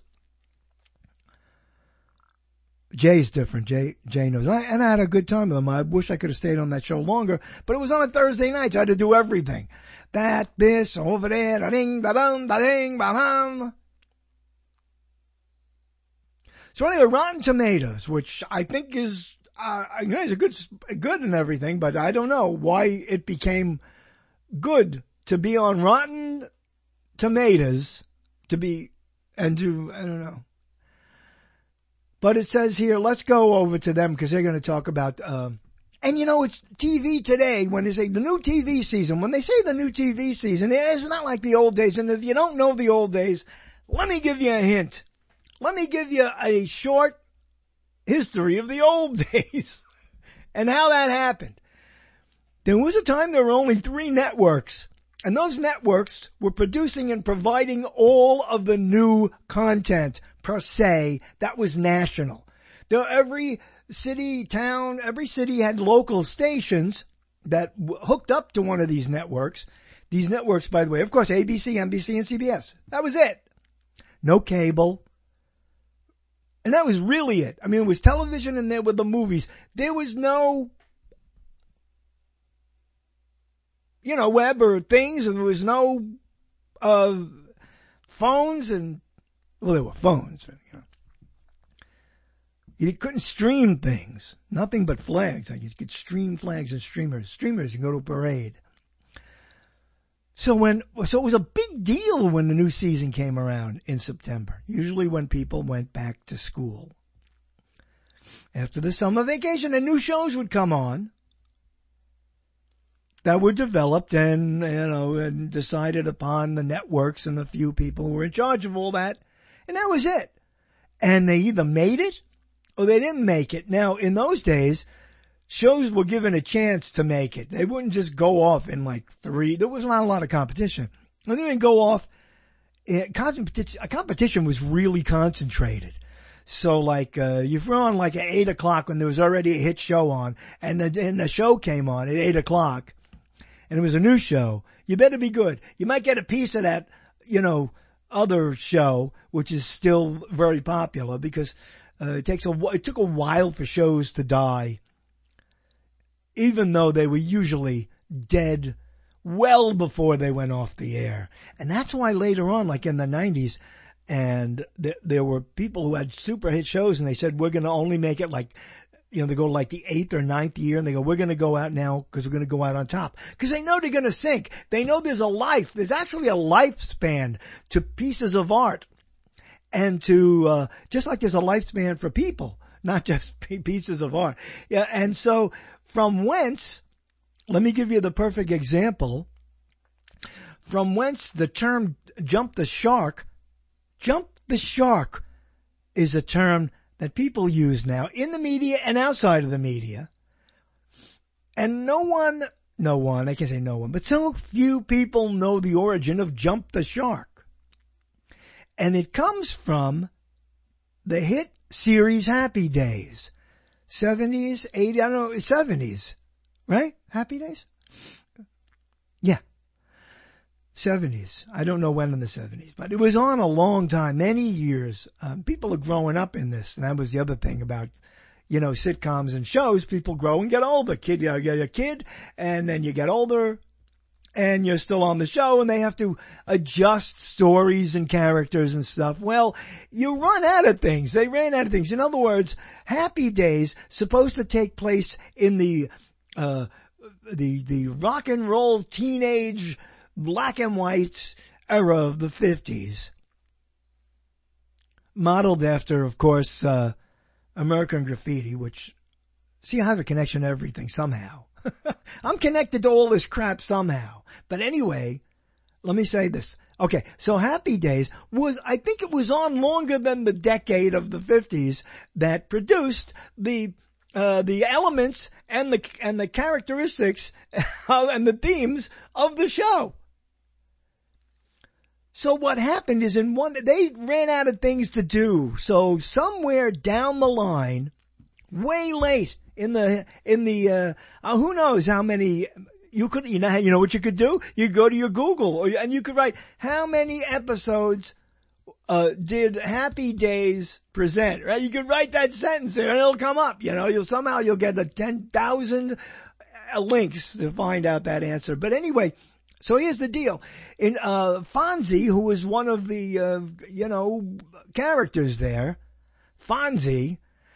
Jay's different. Jay, Jay knows. And I, and I had a good time with him. I wish I could have stayed on that show longer, but it was on a Thursday night, so I had to do everything. That, this, over there, da-ding, da-dum, da-ding, ba-hum. So anyway, Rotten Tomatoes, which I think is, uh, you know, is a good, good and everything, but I don't know why it became good to be on Rotten Tomatoes, to be, and to, I don't know. But it says here, let's go over to them because they're going to talk about, um, and you know, it's T V today when they say the new T V season. When they say the new T V season, it's not like the old days. And if you don't know the old days, let me give you a hint. Let me give you a short history of the old days and how that happened. There was a time there were only three networks, and those networks were producing and providing all of the new content per se that was national. There, every city, town, every city had local stations that w- hooked up to one of these networks. These networks, by the way, of course, A B C, N B C, and C B S. That was it. No cable. And that was really it. I mean, it was television and there were the movies. There was no, you know, web or things, and there was no uh phones and, well, there were phones, you know. You couldn't stream things. Nothing but flags. Like you could stream flags and streamers. Streamers, you go to a parade. So when, so it was a big deal when the new season came around in September. Usually when people went back to school. After the summer vacation, the new shows would come on that were developed and, you know, and decided upon the networks and the few people who were in charge of all that. And that was it. And they either made it or they didn't make it. Now, in those days, shows were given a chance to make it. They wouldn't just go off in like three. There was not a lot of competition. And they didn't go off. A competition was really concentrated. So like, uh, you were on like at eight o'clock when there was already a hit show on, and the, and the show came on at eight o'clock, and it was a new show. You better be good. You might get a piece of that, you know, other show, which is still very popular because, uh, it takes a, it took a while for shows to die, even though they were usually dead well before they went off the air. And that's why later on, like in the nineties, and th- there were people who had super hit shows and they said, we're going to only make it like, you know, they go like the eighth or ninth year and they go, we're going to go out now because we're going to go out on top. Because they know they're going to sink. They know there's a life. There's actually a lifespan to pieces of art. And to, uh, just like there's a lifespan for people, not just pieces of art. Yeah. And so from whence, let me give you the perfect example. From whence the term jump the shark, jump the shark is a term that people use now in the media and outside of the media. And no one, no one, I can't say no one, but so few people know the origin of jump the shark. And it comes from the hit series Happy Days. seventies, eighties, I don't know, seventies, right? Happy Days? Yeah. seventies. I don't know when in the seventies, but it was on a long time, many years. Um, people are growing up in this, and that was the other thing about, you know, sitcoms and shows. People grow and get older. Kid, you get a kid, and then you get older, and you're still on the show, and they have to adjust stories and characters and stuff. Well, you run out of things. They ran out of things. In other words, Happy Days, supposed to take place in the, uh, the, the rock and roll teenage black and white, era of the fifties. Modeled after, of course, uh, American Graffiti, which, see, I have a connection to everything somehow. I'm connected to all this crap somehow. But anyway, let me say this. Okay, so Happy Days was, I think it was on longer than the decade of the fifties that produced the, uh, the elements and the, and the characteristics and the themes of the show. So what happened is in one, they ran out of things to do. So somewhere down the line, way late in the, in the, uh, uh who knows how many, you could, you know, you know what you could do? You go to your Google or, and you could write how many episodes, uh, did Happy Days present, right? You could write that sentence there and it'll come up, you know, you'll somehow you'll get the ten thousand links to find out that answer. But anyway, so here's the deal. In, uh, Fonzie, who was one of the, uh, you know, characters there, Fonzie,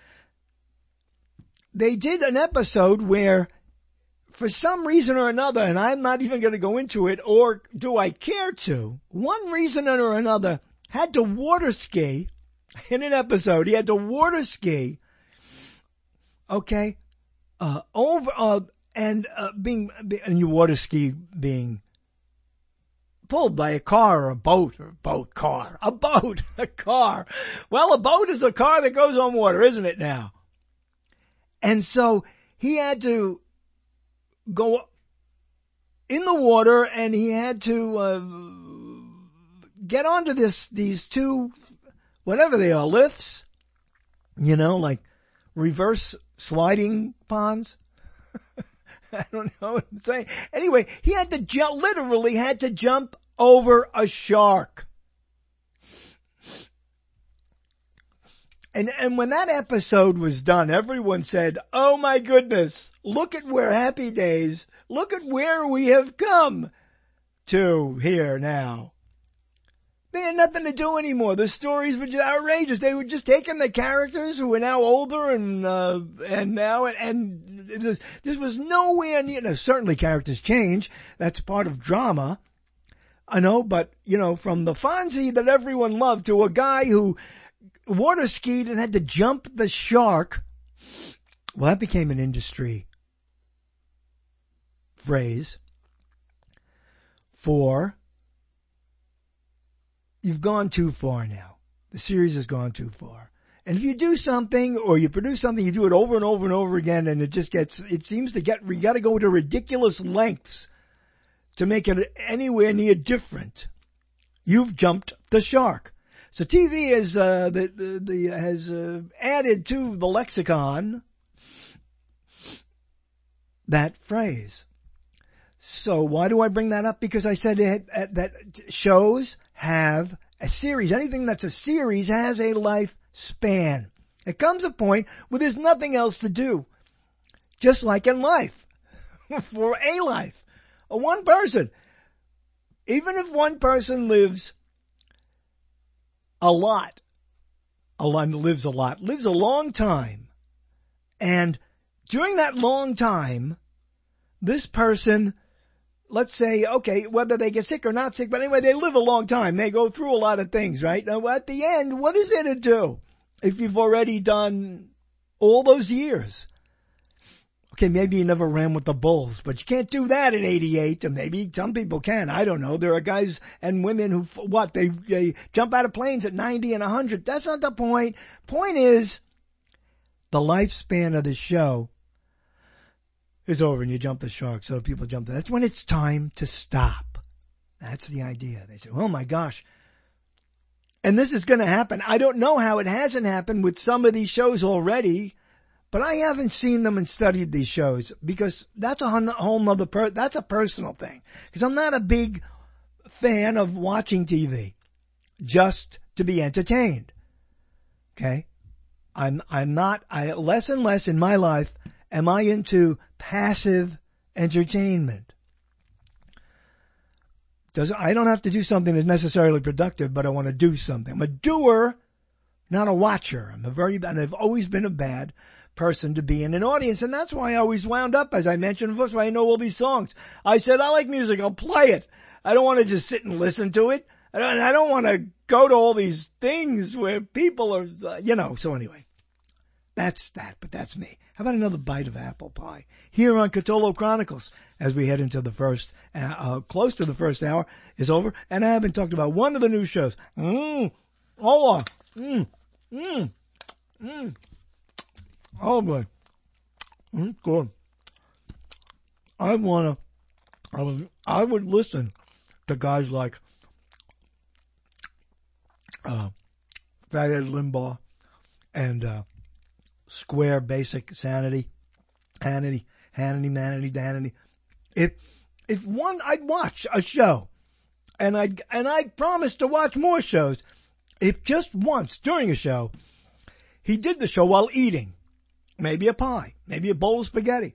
they did an episode where, for some reason or another, and I'm not even going to go into it, or do I care to, one reason or another, had to water ski in an episode. He had to water ski, okay, uh, over, uh, and, uh, being, and you water ski being pulled by a car or a boat or a boat car, a boat, a car. Well, a boat is a car that goes on water, isn't it now? And so he had to go in the water and he had to, uh, get onto this, these two, whatever they are, lifts, you know, like reverse sliding ponds. I don't know what I'm saying. Anyway, he had to jump, literally had to jump over a shark. And, and when that episode was done, everyone said, oh my goodness, look at where Happy Days, look at where we have come to here now. They had nothing to do anymore. The stories were just outrageous. They were just taking the characters who were now older and, uh, and now, and this, this was nowhere near, now, certainly characters change. That's part of drama. I know, but, you know, from the Fonzie that everyone loved to a guy who water skied and had to jump the shark. Well, that became an industry phrase for you've gone too far now. The series has gone too far. And if you do something or you produce something, you do it over and over and over again and it just gets, it seems to get, you gotta go to ridiculous lengths to make it anywhere near different. You've jumped the shark. So T V is, uh, the, the, the, has, uh, added to the lexicon that phrase. So why do I bring that up? Because I said it, uh, that shows have a series. Anything that's a series has a lifespan. It comes a point where there's nothing else to do. Just like in life. For a life. A one person. Even if one person lives a lot, a lot, lives a lot, lives a long time, and during that long time, this person, let's say, okay, whether they get sick or not sick, but anyway, they live a long time. They go through a lot of things, right? Now, at the end, what is there to do if you've already done all those years? Okay, maybe you never ran with the Bulls, but you can't do that at eighty-eight, and maybe some people can. I don't know. There are guys and women who, what, they, they jump out of planes at ninety and one hundred. That's not the point. Point is, the lifespan of the show is over and you jump the shark, so people jump. That's when it's time to stop. That's the idea. They say, oh my gosh. And this is going to happen. I don't know how it hasn't happened with some of these shows already. But I haven't seen them and studied these shows because that's a whole nother, per- that's a personal thing. Because I'm not a big fan of watching T V just to be entertained. Okay? I'm, I'm not, I, less and less in my life am I into passive entertainment. Does, I don't have to do something that's necessarily productive, but I want to do something. I'm a doer, not a watcher. I'm a very, and I've always been a bad person to be in an audience. And that's why I always wound up, as I mentioned, that's why I know all these songs. I said, I like music. I'll play it. I don't want to just sit and listen to it. I don't, I don't want to go to all these things where people are, uh, you know, so anyway. That's that, but that's me. How about another bite of apple pie here on Catolo Chronicles as we head into the first, uh, uh, close to the first hour is over. And I haven't talked about one of the new shows. Mmm. Oh, mmm. Mmm. Mmm. Oh boy. Mm, good. I wanna, I would, I would listen to guys like, uh, Fat Ed Limbaugh and, uh, Square Basic Sanity, Hannity, Hannity, Manity, Danity. If, if one, I'd watch a show and I'd, and I'd promise to watch more shows. If just once during a show, he did the show while eating, maybe a pie, maybe a bowl of spaghetti,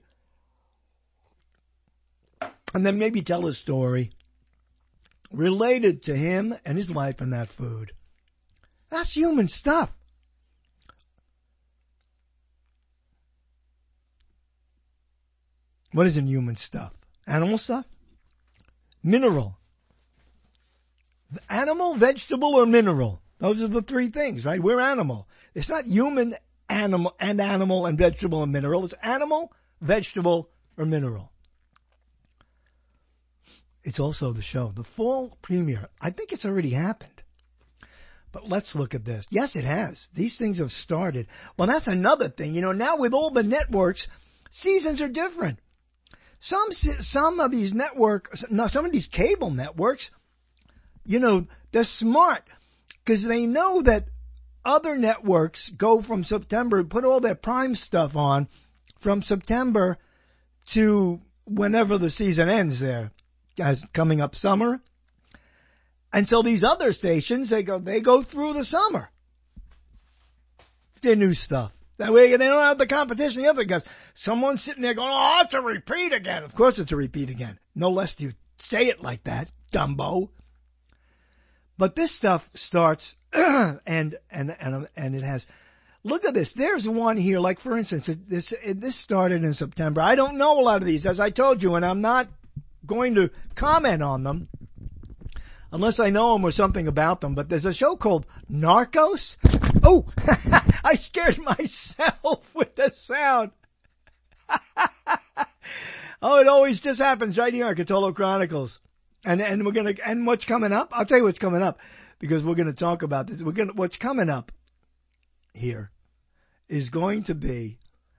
and then maybe tell a story related to him and his life and that food. That's human stuff. What isn't human stuff? Animal stuff? Mineral. Animal, vegetable, or mineral? Those are the three things, right? We're animal. It's not human, animal, and animal, and vegetable, and mineral. It's animal, vegetable, or mineral. It's also the show. The fall premiere. I think it's already happened. But let's look at this. Yes, it has. These things have started. Well, that's another thing. You know, now with all the networks, seasons are different. Some, some of these networks, no, some of these cable networks, you know, they're smart because they know that other networks go from September, put all their prime stuff on from September to whenever the season ends there, as coming up summer. And so these other stations, they go, they go through the summer. Their new stuff. That way they don't have the competition the other guys. Someone's sitting there going, oh, it's a repeat again. Of course it's a repeat again. No less do you say it like that, Dumbo. But this stuff starts, and, and, and, and it has, look at this. There's one here, like for instance, this, this started in September. I don't know a lot of these, as I told you, and I'm not going to comment on them unless I know them or something about them. But there's a show called Narcos. Oh, I scared myself with the sound. Oh, it always just happens right here on Catolo Chronicles. And, and we're going to, and what's coming up? I'll tell you what's coming up because we're going to talk about this. We're going to, what's coming up here is going to be,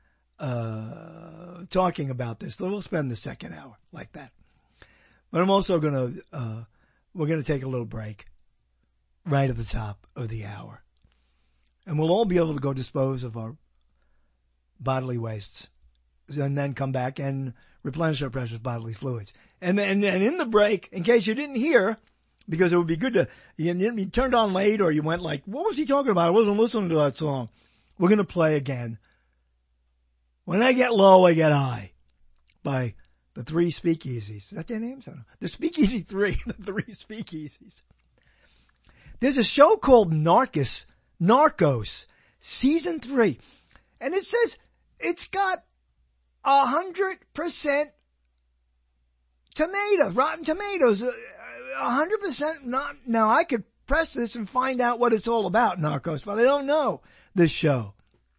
uh, talking about this. We'll spend the second hour like that. But I'm also going to, uh, we're going to take a little break right at the top of the hour. And we'll all be able to go dispose of our bodily wastes and then come back and replenish our precious bodily fluids. And then and in the break, in case you didn't hear, because it would be good to, you, you turned on late or you went like, what was he talking about? I wasn't listening to that song. We're going to play again. When I Get Low, I Get High by the Three Speakeasies. Is that their names? I don't know. The Speakeasy Three, the Three Speakeasies. There's a show called Narcos, Narcos, season three. And it says it's got a hundred percent tomatoes, Rotten Tomatoes, a hundred percent not. Now I could press this and find out what it's all about, Narcos, but I don't know this show.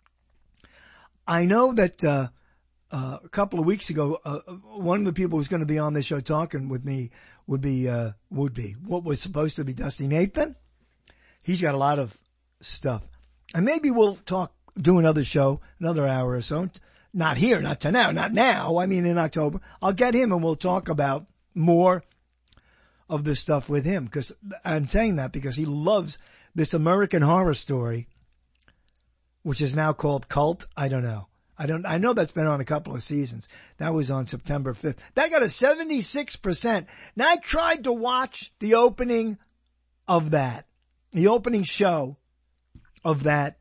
I know that, uh, uh, a couple of weeks ago, uh, one of the people who's going to be on this show talking with me would be, uh, would be what was supposed to be Dusty Nathan. He's got a lot of stuff. And maybe we'll talk, do another show, another hour or so. Not here, not to now, not now. I mean, in October, I'll get him and we'll talk about more of this stuff with him. Cause I'm saying that because he loves this American Horror Story, which is now called Cult. I don't know. I don't, I know that's been on a couple of seasons. That was on September fifth. That got a seventy-six percent. Now I tried to watch the opening of that, the opening show of that.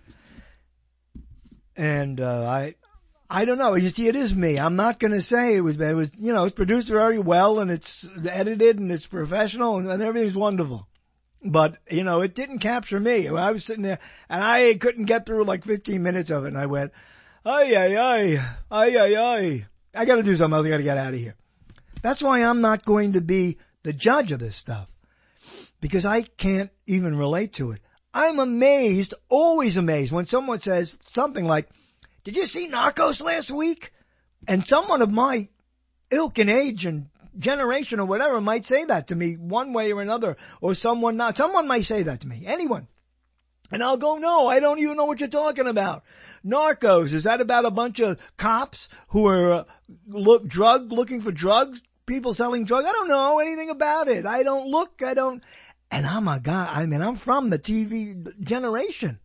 And, uh, I, I don't know. You see, it is me. I'm not going to say it was, it was, you know, it's produced very well and it's edited and it's professional and, and everything's wonderful. But, you know, it didn't capture me. I was sitting there and I couldn't get through like fifteen minutes of it and I went, Ay, ay, ay. Ay, ay, ay. I gotta do something else. I gotta get out of here. That's why I'm not going to be the judge of this stuff. Because I can't even relate to it. I'm amazed, always amazed, when someone says something like, did you see Narcos last week? And someone of my ilk and age and generation or whatever might say that to me one way or another, or someone not. Someone might say that to me. Anyone. And I'll go, no, I don't even know what you're talking about. Narcos, is that about a bunch of cops who are uh, look drug looking for drugs? People selling drugs? I don't know anything about it. I don't look, I don't. And I'm a guy, I mean, I'm from the T V generation.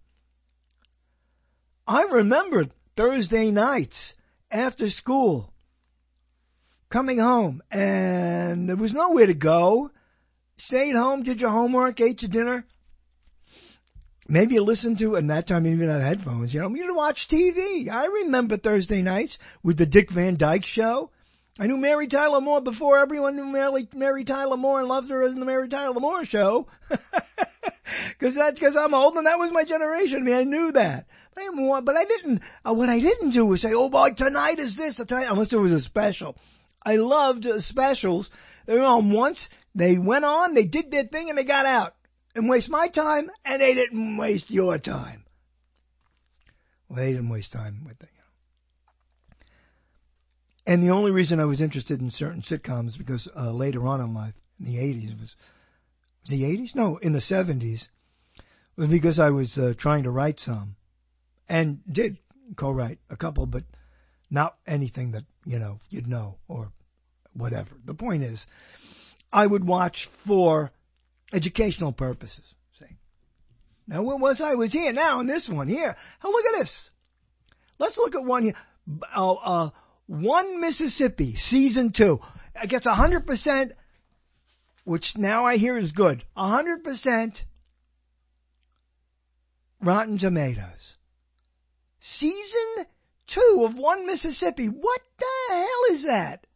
I remember Thursday nights after school, coming home, and there was nowhere to go. Stayed home, did your homework, ate your dinner. Maybe you listened to, and that time you even had headphones, you know, you'd watch T V. I remember Thursday nights with the Dick Van Dyke Show. I knew Mary Tyler Moore before everyone knew Mary, Mary Tyler Moore and loved her as in the Mary Tyler Moore Show. Cause that's, cause I'm old and that was my generation. I mean, I knew that. But I, but I didn't, uh, what I didn't do was say, oh boy, tonight is this, tonight, unless it was a special. I loved uh, specials. They were on once, they went on, they did their thing and they got out. And waste my time, and they didn't waste your time. Well, they didn't waste time with it. You know. And the only reason I was interested in certain sitcoms, because uh, later on in life, in the eighties, was, was the eighties? No, in the seventies, was because I was uh, trying to write some. And did co-write a couple, but not anything that, you know, you'd know, or whatever. The point is, I would watch for educational purposes. See. Now, where was I? I was here now in this one here. Oh, look at this. Let's look at one here. Uh, uh, One Mississippi, season two. It gets one hundred percent, which now I hear is good. one hundred percent Rotten Tomatoes. Season two of One Mississippi. What the hell is that?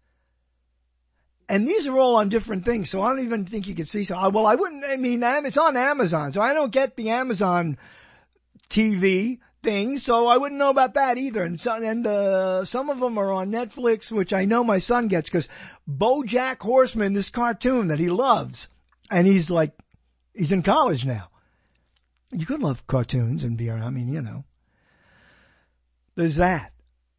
And these are all on different things, so I don't even think you can see. So, well, I wouldn't, I mean, it's on Amazon, so I don't get the Amazon T V thing, so I wouldn't know about that either. And, so, and uh, some of them are on Netflix, which I know my son gets, because BoJack Horseman, this cartoon that he loves, and he's like, he's in college now. You could love cartoons and be around, I mean, you know. There's that.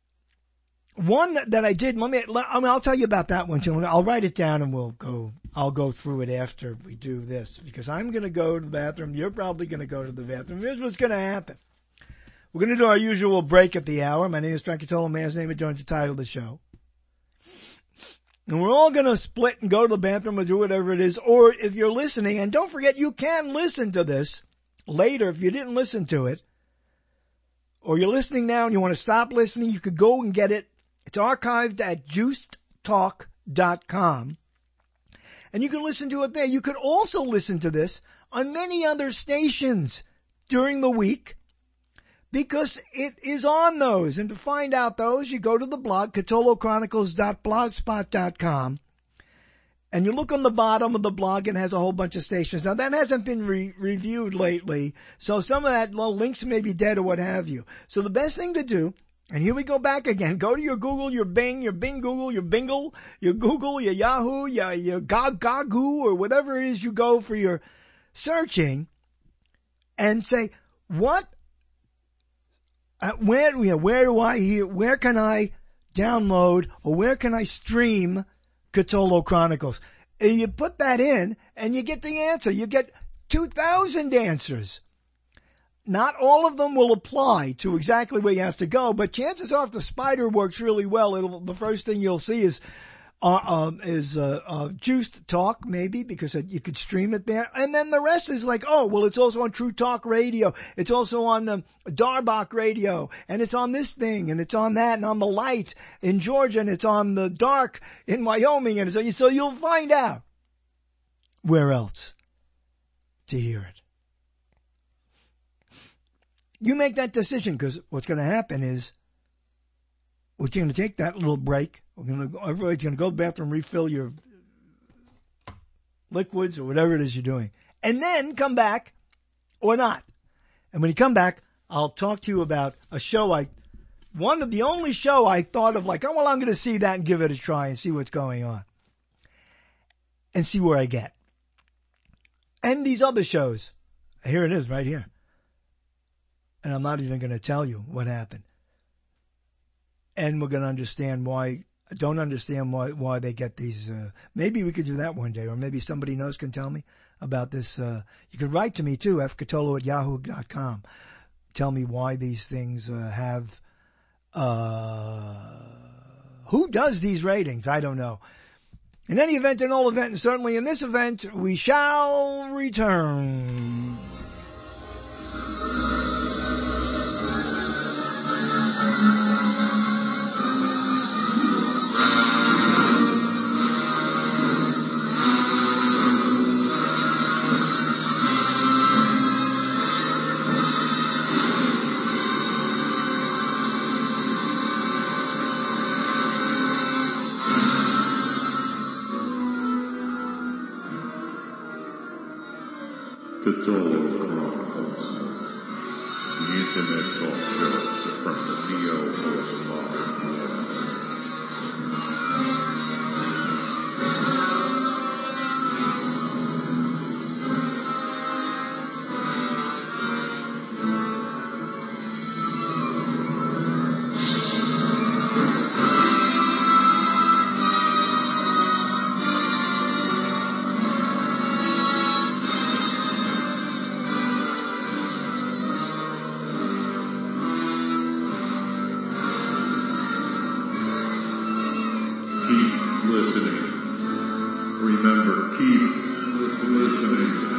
One that I did, let me, I mean, I'll tell you about that one too. I'll write it down and we'll go, I'll go through it after we do this, because I'm going to go to the bathroom. You're probably going to go to the bathroom. Here's what's going to happen. We're going to do our usual break at the hour. My name is Frank Catolo. Man's name adjoins the title of the show. And we're all going to split and go to the bathroom or do whatever it is. Or if you're listening, and don't forget, you can listen to this later if you didn't listen to it. Or you're listening now and you want to stop listening, you could go and get it. It's archived at juiced talk dot com. And you can listen to it there. You could also listen to this on many other stations during the week, because it is on those. And to find out those, you go to the blog, catolo chronicles dot blogspot dot com. And you look on the bottom of the blog, and it has a whole bunch of stations. Now, that hasn't been re- reviewed lately, so some of that well, links may be dead or what have you. So the best thing to do, and here we go back again. Go to your Google, your Bing, your Bing Google, your Bingle, your Google, your Yahoo, your, your Gog Gagoo, or whatever it is you go for your searching, and say, what, uh, where, where do I hear, where can I download, or where can I stream Catolo Chronicles? And you put that in, and you get the answer. You get two thousand answers. Not all of them will apply to exactly where you have to go, but chances are if the spider works really well, it'll, the first thing you'll see is, uh, um, is, uh, uh, Juiced Talk, maybe, because you could stream it there. And then the rest is like, oh, well, it's also on True Talk Radio. It's also on, um, Darbach Radio. And it's on this thing, and it's on that, and on the Light in Georgia, and it's on the Dark in Wyoming. And so, so you'll find out where else to hear it. You make that decision, because what's going to happen is we're going to take that little break. We're going to go, everybody's going to go to the bathroom, refill your liquids or whatever it is you're doing, and then come back or not. And when you come back, I'll talk to you about a show I one of the only show I thought of like, oh, well, I'm going to see that and give it a try and see what's going on. And see where I get. And these other shows. Here it is right here. And I'm not even going to tell you what happened. And we're going to understand why, don't understand why, why they get these, uh, maybe we could do that one day, or maybe somebody knows can tell me about this. Uh, you can write to me too, f catolo at yahoo dot com. Tell me why these things, uh, have, uh, who does these ratings? I don't know. In any event, in all event, and certainly in this event, we shall return. Catolo Chronicles, the Internet talk show from the neo-postmodern world. Keep listening. Remember, keep listening.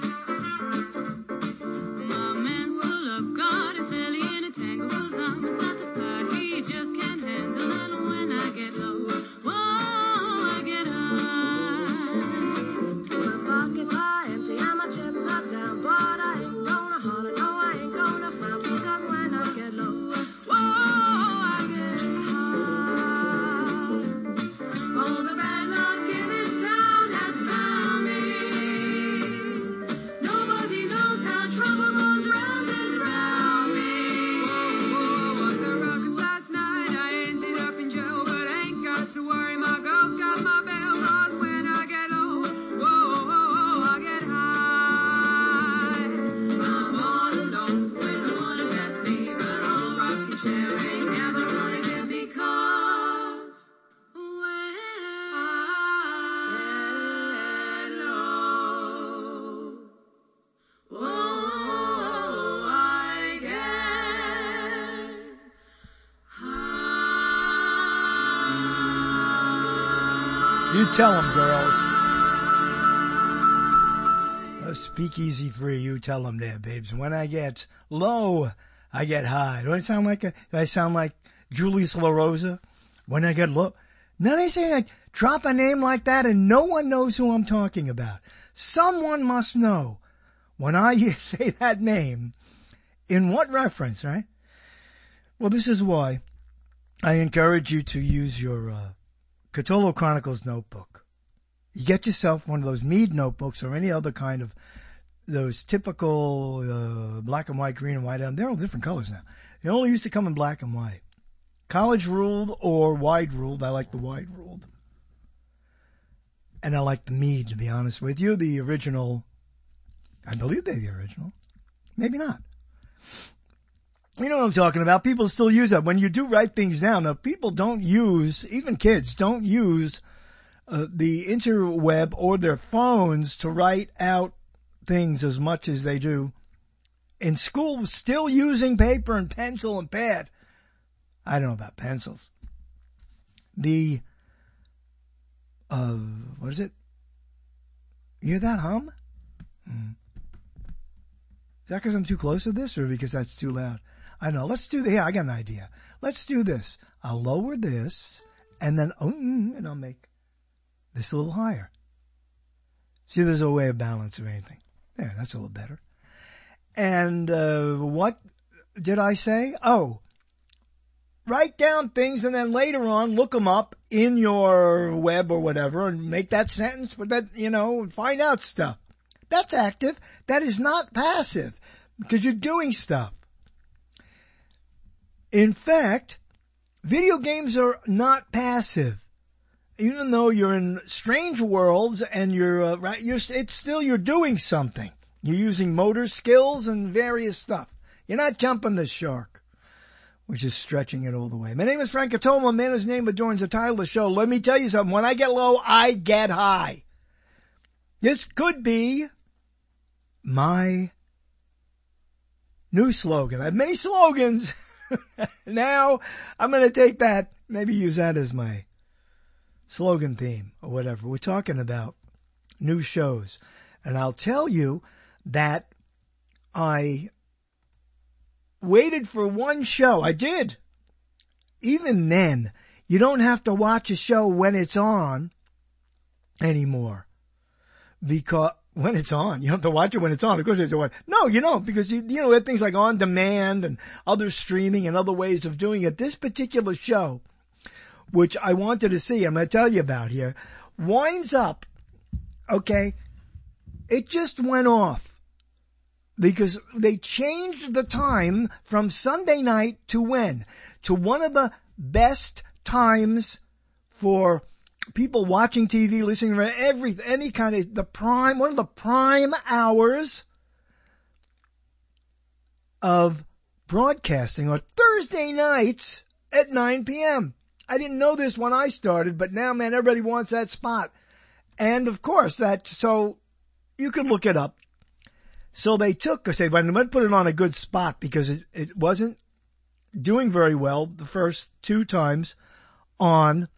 My man's full of God, his belly in a tangle, 'cause I'm a You tell them, girls. Oh, Speakeasy three, you tell them there, babes. When I get low, I get high. Do I sound like a, do I sound like Julius LaRosa? When I get low. Now they say I drop a name like that and no one knows who I'm talking about. Someone must know when I say that name, in what reference, right? Well, this is why I encourage you to use your uh, Cthulhu Chronicles notebook. You get yourself one of those Mead notebooks or any other kind of those typical uh, black and white, green and white. And they're all different colors now. They only used to come in black and white. College ruled or wide ruled. I like the wide ruled. And I like the Mead, to be honest with you. The original, I believe they're the original. Maybe not. You know what I'm talking about. People still use that. When you do write things down, now people don't use, even kids don't use uh, the interweb or their phones to write out things as much as they do in school, still using paper and pencil and pad. I don't know about pencils. The, uh, what is it? You hear that hum? Hmm. Is that because I'm too close to this or because that's too loud? I know. Let's do the, here, I got an idea. Let's do this. I'll lower this and then, oh, and I'll make this a little higher. See, there's a way of balance or anything. There, that's a little better. And, uh, what did I say? Oh, write down things and then later on look them up in your web or whatever and make that sentence, but that, you know, find out stuff. That's active. That is not passive because you're doing stuff. In fact, video games are not passive. Even though you're in strange worlds and you're, uh, right, you're, it's still, you're doing something. You're using motor skills and various stuff. You're not jumping the shark, which is stretching it all the way. My name is Frank Katoma, a man whose name adorns the title of the show. Let me tell you something. When I get low, I get high. This could be my new slogan. I have many slogans. Now I'm going to take that, maybe use that as my slogan theme or whatever. We're talking about new shows. And I'll tell you that I waited for one show. I did. Even then, you don't have to watch a show when it's on anymore. Because when it's on, you have to watch it when it's on. Of course, it's on. No, you don't, because you, you know, there are things like on demand and other streaming and other ways of doing it. This particular show, which I wanted to see, I'm going to tell you about here, winds up, okay, it just went off because they changed the time from Sunday night to when? To one of the best times for people watching T V, listening to every, any kind of, the prime, one of the prime hours of broadcasting are Thursday nights at nine p.m. I didn't know this when I started, but now, man, everybody wants that spot. And of course that, so you can look it up. So they took, I say, but I'm going to put it on a good spot because it, it wasn't doing very well the first two times on,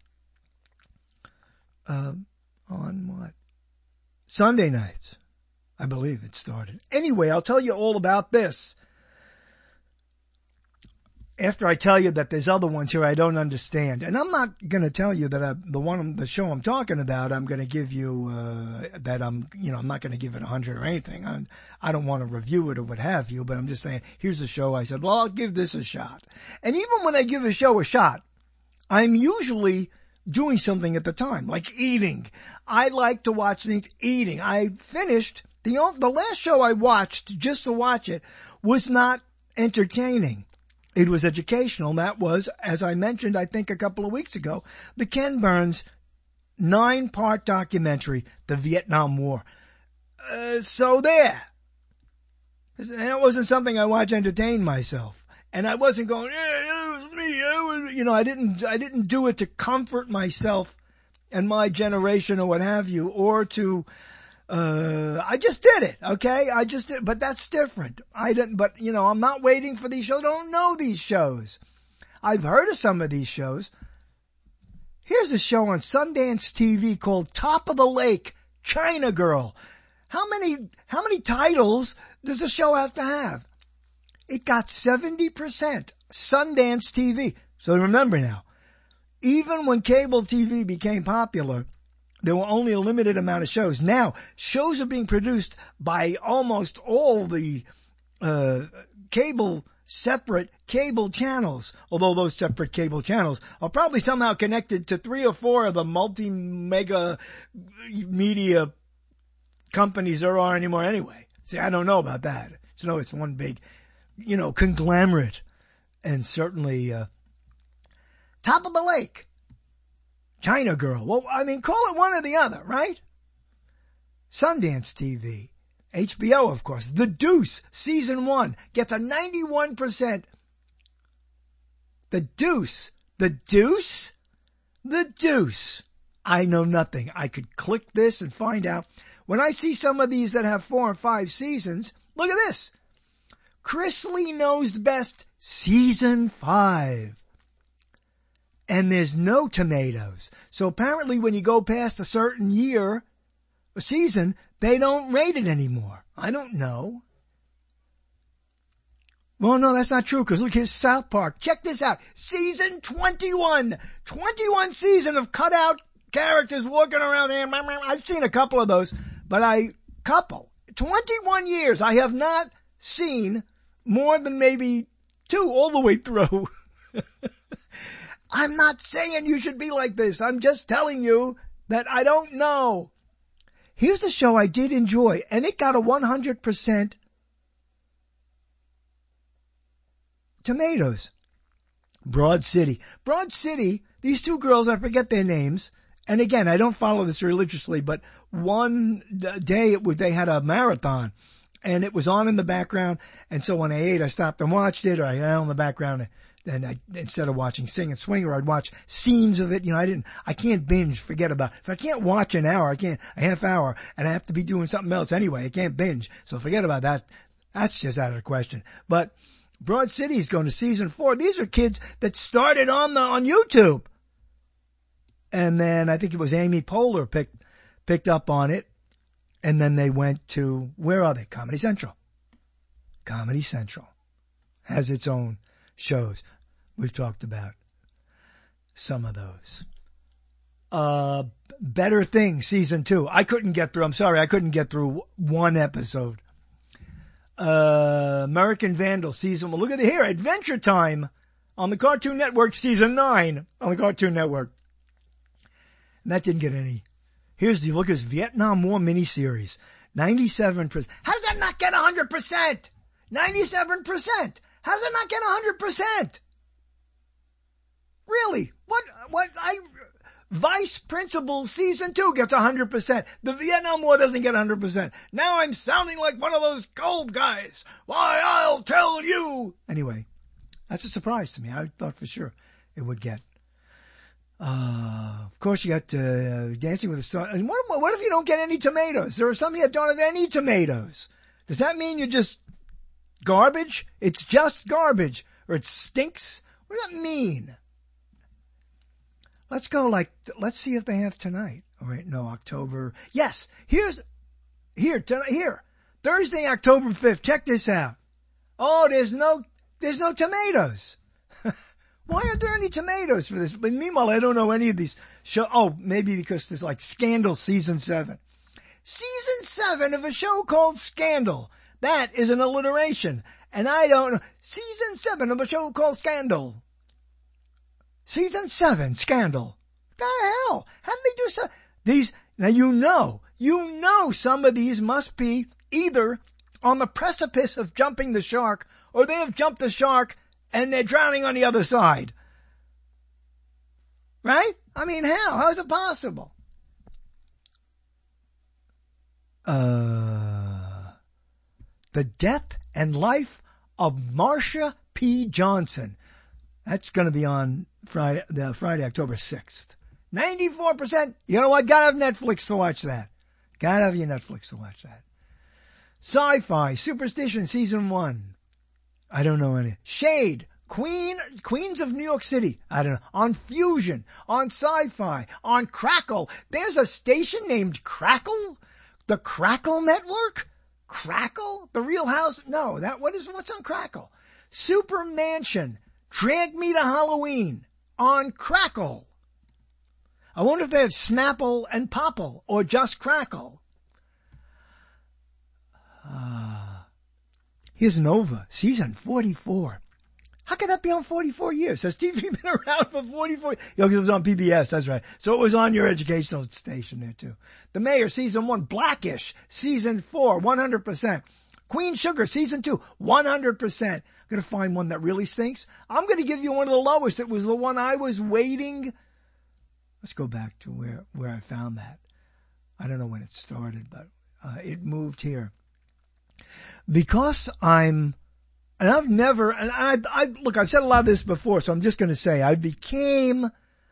uh, on what? Sunday nights. I believe it started. Anyway, I'll tell you all about this after I tell you that there's other ones here I don't understand. And I'm not going to tell you that I, the one, the show I'm talking about, I'm going to give you, uh, that I'm, you know, I'm not going to give it a hundred or anything. I'm, I don't want to review it or what have you, but I'm just saying, here's a show. I said, well, I'll give this a shot. And even when I give a show a shot, I'm usually doing something at the time, like eating. I like to watch things eating. I finished, the, the last show I watched just to watch it was not entertaining. It was educational. That was, as I mentioned, I think a couple of weeks ago, the Ken Burns nine-part documentary, The Vietnam War. Uh, so there. And it wasn't something I watched to entertain myself. And I wasn't going, yeah, it was me. It was, you know, I didn't, I didn't do it to comfort myself and my generation or what have you, or to, Uh, I just did it, okay? I just did, but that's different. I didn't, but you know, I'm not waiting for these shows. I don't know these shows. I've heard of some of these shows. Here's a show on Sundance T V called Top of the Lake, China Girl. How many, how many titles does a show have to have? It got seventy percent Sundance T V. So remember now, even when cable T V became popular, there were only a limited amount of shows. Now, shows are being produced by almost all the uh cable, separate cable channels, although those separate cable channels are probably somehow connected to three or four of the multi-mega media companies there are anymore anyway. See, I don't know about that. So no, it's one big, you know, conglomerate. And certainly, uh, Top of the Lake, China Girl. Well, I mean, call it one or the other, right? Sundance T V. H B O, of course. The Deuce, season one, gets a ninety-one percent. The Deuce. The Deuce? The Deuce. I know nothing. I could click this and find out. When I see some of these that have four and five seasons, look at this. Chris Lee Knows Best, season five. And there's no tomatoes. So apparently when you go past a certain year, a season, they don't rate it anymore. I don't know. Well, no, that's not true, because look, here's South Park. Check this out. Season twenty-one. twenty-one season of cutout characters walking around here. I've seen a couple of those, but I, couple. twenty-one years. I have not seen more than maybe two all the way through. I'm not saying you should be like this. I'm just telling you that I don't know. Here's a show I did enjoy, and it got a one hundred percent tomatoes. Broad City. Broad City, these two girls, I forget their names, and again, I don't follow this religiously, but one day it was, they had a marathon, and it was on in the background, and so when I ate, I stopped and watched it, or I had it on the background, and I, instead of watching Sing and Swing, or I'd watch scenes of it. You know, I didn't, I can't binge, forget about it. If I can't watch an hour, I can't, a half hour, and I have to be doing something else anyway, I can't binge. So forget about that. That's just out of the question. But Broad City's going to season four. These are kids that started on the, on YouTube. And then I think it was Amy Poehler picked, picked up on it. And then they went to, where are they? Comedy Central. Comedy Central has its own shows. We've talked about some of those. Uh, Better Things, season two. I couldn't get through, I'm sorry, I couldn't get through one episode. Uh, American Vandal, season one. Look at it here, Adventure Time on the Cartoon Network, season nine on the Cartoon Network. And that didn't get any. Here's the, look at this Vietnam War miniseries. ninety-seven percent. How does that not get one hundred percent? ninety-seven percent. How does it not get one hundred percent? Really? What, what, I, Vice Principal season two gets one hundred percent. The Vietnam War doesn't get one hundred percent. Now I'm sounding like one of those cold guys. Why, I'll tell you. Anyway, that's a surprise to me. I thought for sure it would get. Uh, of course you got, uh, Dancing with the Stars. And what, what if you don't get any tomatoes? There are some here that don't have any tomatoes. Does that mean you're just garbage? It's just garbage. Or it stinks? What does that mean? Let's go like, let's see if they have tonight. All right, no, October. Yes, here's, here, tonight, here. Thursday, October fifth. Check this out. Oh, there's no, there's no tomatoes. Why aren't there any tomatoes for this? But meanwhile, I don't know any of these show. Oh, maybe because there's like Scandal season seven. Season seven of a show called Scandal. That is an alliteration. And I don't know. Season seven of a show called Scandal. Season seven, Scandal. What the hell? How did they do so? These, now you know, you know some of these must be either on the precipice of jumping the shark, or they have jumped the shark and they're drowning on the other side. Right? I mean, how? How is it possible? Uh, The Death and Life of Marsha P. Johnson. That's going to be on Friday, the Friday, October sixth. ninety-four percent. You know what? Gotta have Netflix to watch that. Gotta have your Netflix to watch that. Sci-Fi, Superstition, season one. I don't know any. Shade, Queen, Queens of New York City, I don't know, on Fusion, on Sci-Fi, on Crackle. There's a station named Crackle? The Crackle Network? Crackle? The Real House? No, that, what is, what's on Crackle? Super Mansion, Drag Me to Halloween, on Crackle. I wonder if they have Snapple and Popple, or just Crackle. Uh, here's Nova, season forty-four. How can that be on forty-four years? Has T V been around for forty-four years? Yo, it was on P B S, that's right. So it was on your educational station there too. The Mayor, season one. Blackish, season four, one hundred percent. Queen Sugar, season two, one hundred percent. I'm going to find one that really stinks. I'm going to give you one of the lowest. It was the one I was waiting. Let's go back to where, where I found that. I don't know when it started, but uh, it moved here. Because I'm, and I've never, and I, I, look, I've said a lot of this before, so I'm just going to say I became,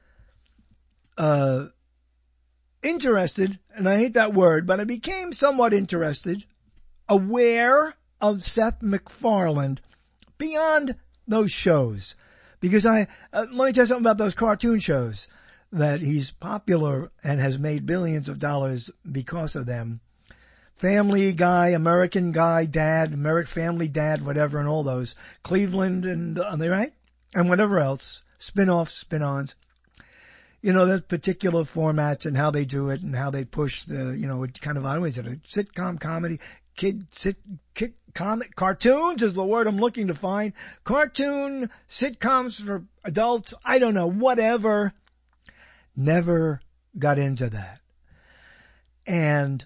uh, interested, and I hate that word, but I became somewhat interested, aware of Seth MacFarlane beyond those shows. Because I, uh, let me tell you something about those cartoon shows that he's popular and has made billions of dollars because of them. Family Guy, American Guy, Dad, American Family Dad, whatever, and all those. Cleveland and, are they right? And whatever else. Spin-offs, spin-ons. You know, those particular formats and how they do it and how they push the, you know, it kind of, I don't know, is it a sitcom comedy? Kid, sit, kid, comic, cartoons is the word I'm looking to find. Cartoon, sitcoms for adults, I don't know, whatever. Never got into that. And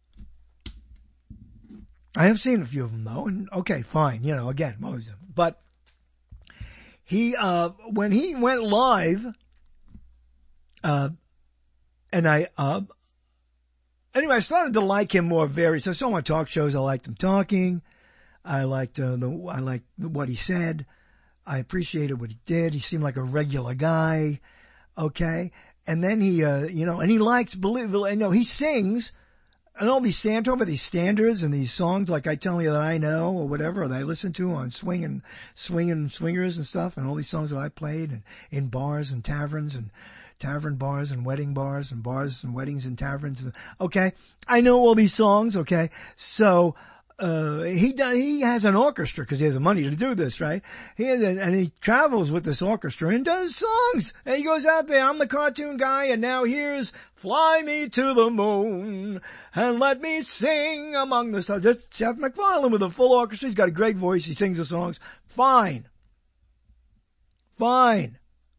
I have seen a few of them though, and okay, fine, you know, again, most of them. But he, uh, when he went live, uh, and I, uh, anyway, I started to like him more very, so I saw on talk shows, I liked him talking, I liked, uh, the, I liked what he said, I appreciated what he did, he seemed like a regular guy, okay, and then he, uh, you know, and he likes, believe, you know, he sings, and all these stand over these standards and these songs like I Tell You That I Know or whatever that I listen to on swing and swing and swingers and stuff, and all these songs that I played and in bars and taverns and tavern bars and wedding bars and bars and weddings and taverns. Okay. I know all these songs. Okay. So, uh, he does, he has an orchestra because he has the money to do this, right? He has, and he travels with this orchestra and does songs. And he goes out there, I'm the cartoon guy, and now here's Fly Me to the Moon and Let Me Sing Among the Stars. That's Seth MacFarlane with a full orchestra. He's got a great voice. He sings the songs. Fine. Fine.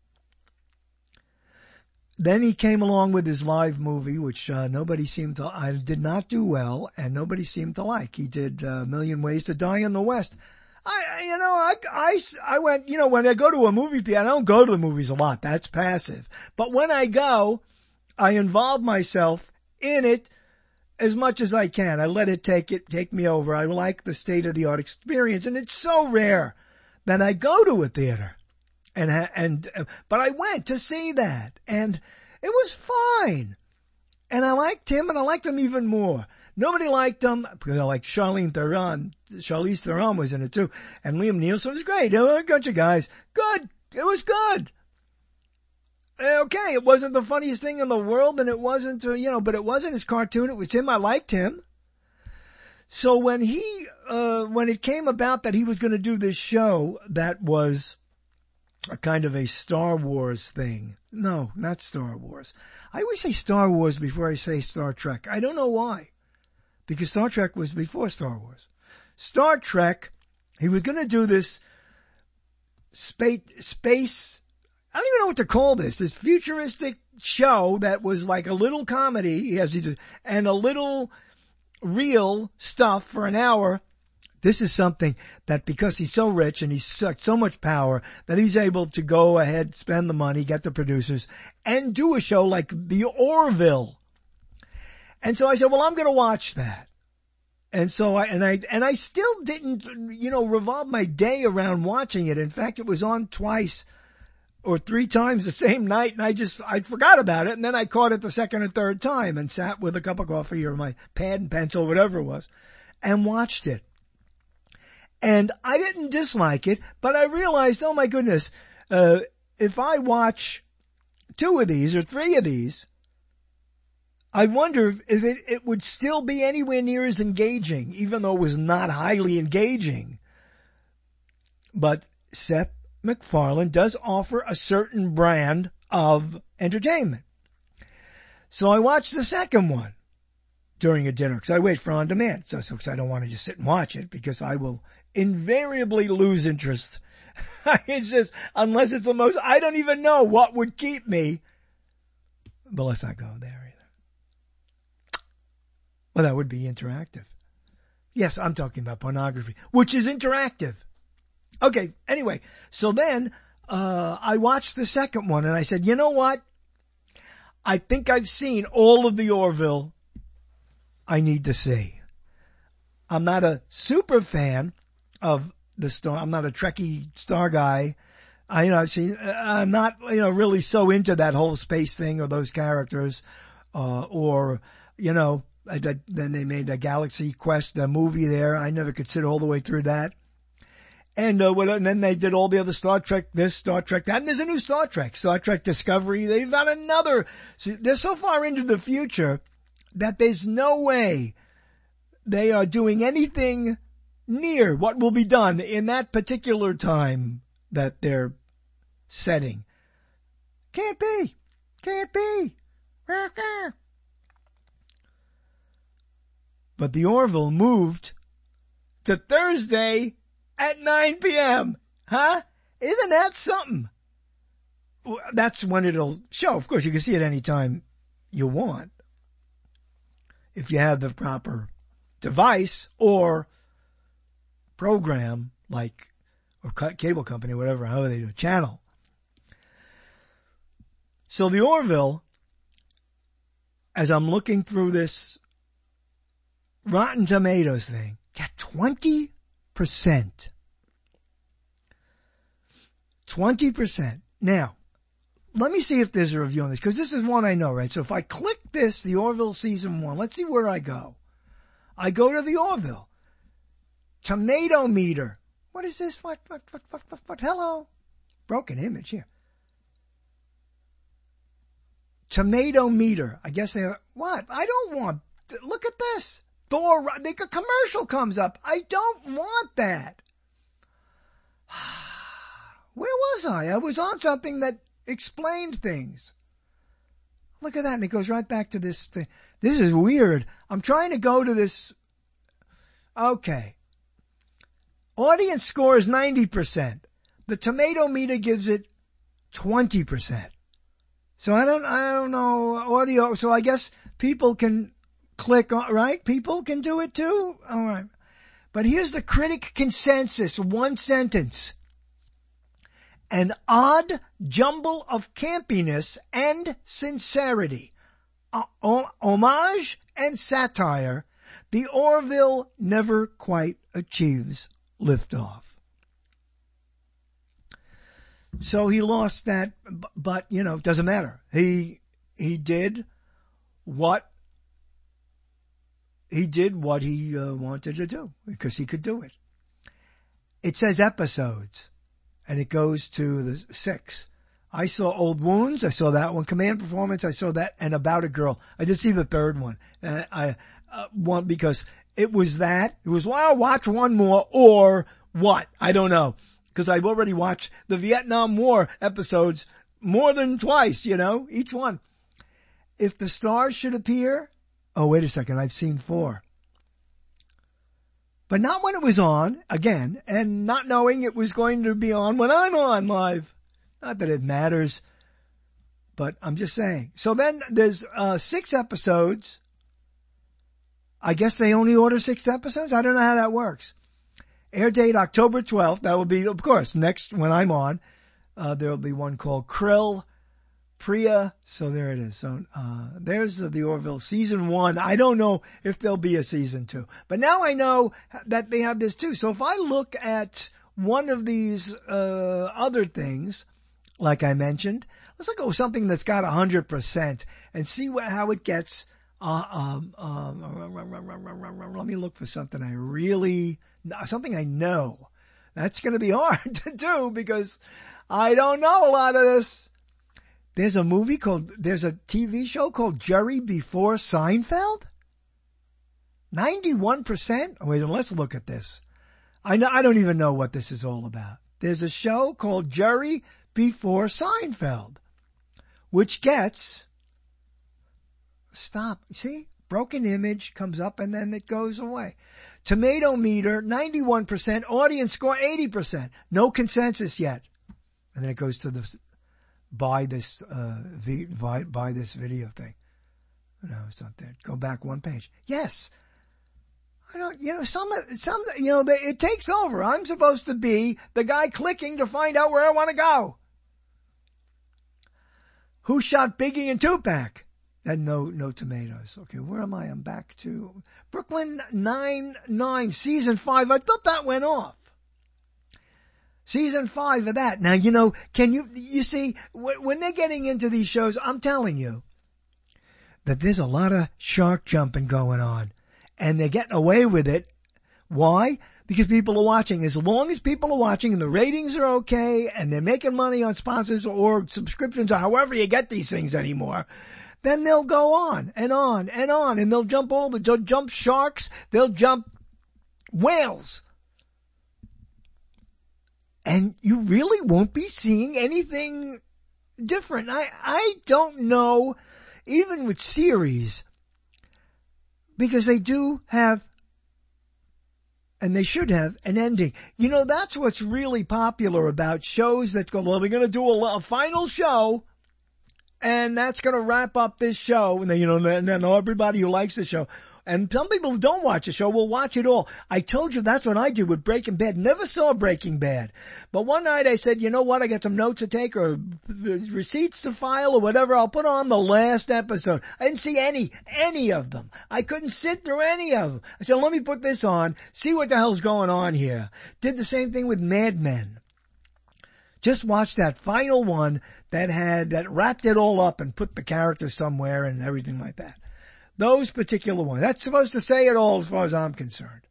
Then he came along with his live movie, which uh, nobody seemed to, I did not do well, and nobody seemed to like. He did uh, A Million Ways to Die in the West. I, you know, I, I, I went, you know, when I go to a movie theater, I don't go to the movies a lot. That's passive. But when I go, I involve myself in it as much as I can. I let it take it, take me over. I like the state-of-the-art experience, and it's so rare that I go to a theater. And, and, but I went to see that, and it was fine. And I liked him, and I liked him even more. Nobody liked him, because I liked Charlene Theron. Charlize Theron was in it too. And Liam Neeson was great. They were a bunch of guys. Good. It was good. Okay, it wasn't the funniest thing in the world, and it wasn't, you know, but it wasn't his cartoon. It was him. I liked him. So when he, uh, when it came about that he was going to do this show that was a kind of a Star Wars thing. No, not Star Wars. I always say Star Wars before I say Star Trek. I don't know why. Because Star Trek was before Star Wars. Star Trek, he was going to do this space, space, I don't even know what to call this, this futuristic show that was like a little comedy, as he did, and a little real stuff for an hour. This is something that because he's so rich and he's got so much power that he's able to go ahead, spend the money, get the producers, and do a show like The Orville. And so I said, well, I'm going to watch that. And so I, and I, and I still didn't, you know, revolve my day around watching it. In fact, it was on twice or three times the same night, and I just, I forgot about it, and then I caught it the second or third time and sat with a cup of coffee or my pad and pencil, whatever it was, and watched it. And I didn't dislike it, but I realized, oh my goodness, uh, if I watch two of these or three of these, I wonder if it, it would still be anywhere near as engaging, even though it was not highly engaging. But Seth MacFarlane does offer a certain brand of entertainment. So I watched the second one during a dinner, because I wait for on demand. So, so, so I don't want to just sit and watch it, because I will invariably lose interest. It's just, unless it's the most, I don't even know what would keep me. But let's not go there either. Well, that would be interactive. Yes, I'm talking about pornography, which is interactive. Okay, anyway, so then uh I watched the second one and I said, you know what? I think I've seen all of the Orville I need to see. I'm not a super fan of the Star. I'm not a Trekkie Star guy. I, you know, see, I'm not, you know, really so into that whole space thing or those characters, uh, or, you know, then they made a Galaxy Quest, the movie there. I never could sit all the way through that. And, uh, and then they did all the other Star Trek, this, Star Trek, that, and there's a new Star Trek, Star Trek Discovery. They've got another. So they're so far into the future that there's no way they are doing anything near what will be done in that particular time that they're setting. Can't be. Can't be. But the Orville moved to Thursday at nine p.m. Huh? Isn't that something? That's when it'll show. Of course, you can see it any time you want, if you have the proper device or program, like, or cable company, whatever, however they do, channel. So the Orville, as I'm looking through this Rotten Tomatoes thing, got twenty percent. twenty percent. Now, let me see if there's a review on this, because this is one I know, right? So if I click this, the Orville season one, let's see where I go. I go to the Orville. Tomato meter. What is this? What, what, what, what, what, what? Hello? Broken image here. Tomato meter. I guess they are, what? I don't want, look at this. Thor, the commercial comes up. I don't want that. Where was I? I was on something that explained things. Look at that. And it goes right back to this thing. This is weird. I'm trying to go to this. Okay. Audience score is ninety percent. The tomato meter gives it twenty percent. So I don't, I don't know audio. So I guess people can click on, right? People can do it too. All right. But here's the critic consensus. One sentence. An odd jumble of campiness and sincerity, uh, homage and satire, the Orville never quite achieves liftoff. So he lost that, but, you know, it doesn't matter. He, he did what, he did what he uh, wanted to do, because he could do it. It says episodes. And it goes to the six. I saw Old Wounds. I saw that one. Command Performance. I saw that. And About a Girl. I did see the third one. And I, uh, one, because it was that. It was, well, I'll watch one more or what? I don't know. Because I've already watched the Vietnam War episodes more than twice, you know, each one. If the stars should appear. Oh, wait a second. I've seen four. But not when it was on, again, and not knowing it was going to be on when I'm on live. Not that it matters, but I'm just saying. So then there's uh six episodes. I guess they only order six episodes? I don't know how that works. Air date October twelfth. That will be, of course, next when I'm on. Uh, there will be one called Krill, Priya. So there it is. So uh there's the Orville season one. I don't know if there'll be a season two, but now I know that they have this too. So if I look at one of these uh other things, like I mentioned, let's look at something that's got one hundred percent and see what, how it gets Uh, um, um, let me look for something I really, something I know. That's going to be hard to do because I don't know a lot of this. There's a movie called, there's a T V show called Jerry Before Seinfeld. ninety-one percent? Oh, wait, let's look at this. I know, I don't even know what this is all about. There's a show called Jerry Before Seinfeld, which gets, stop, see, broken image comes up and then it goes away. Tomato meter, ninety-one percent, audience score, eighty percent. No consensus yet. And then it goes to the, buy this, uh, v, buy, buy this video thing. No, it's not there. Go back one page. Yes. I don't, you know, some, some, you know, they, it takes over. I'm supposed to be the guy clicking to find out where I want to go. Who shot Biggie and Tupac? And no, no tomatoes. Okay, where am I? I'm back to Brooklyn Nine-Nine, season five. I thought that went off. Season five of that. Now, you know, can you, you see, when they're getting into these shows, I'm telling you that there's a lot of shark jumping going on. And they're getting away with it. Why? Because people are watching. As long as people are watching and the ratings are okay and they're making money on sponsors or subscriptions or however you get these things anymore, then they'll go on and on and on and they'll jump all the, they'll jump sharks, they'll jump whales. And you really won't be seeing anything different. I, I don't know, even with series, because they do have, and they should have, an ending. You know, that's what's really popular about shows that go, well, they're going to do a, a final show, and that's going to wrap up this show. And then, you know, and then everybody who likes the show, and some people who don't watch the show will watch it all. I told you that's what I did with Breaking Bad. Never saw Breaking Bad. But one night I said, you know what, I got some notes to take or receipts to file or whatever. I'll put on the last episode. I didn't see any, any of them. I couldn't sit through any of them. I said, let me put this on, see what the hell's going on here. Did the same thing with Mad Men. Just watched that final one that had, that wrapped it all up and put the characters somewhere and everything like that. Those particular ones. That's supposed to say it all as far as I'm concerned.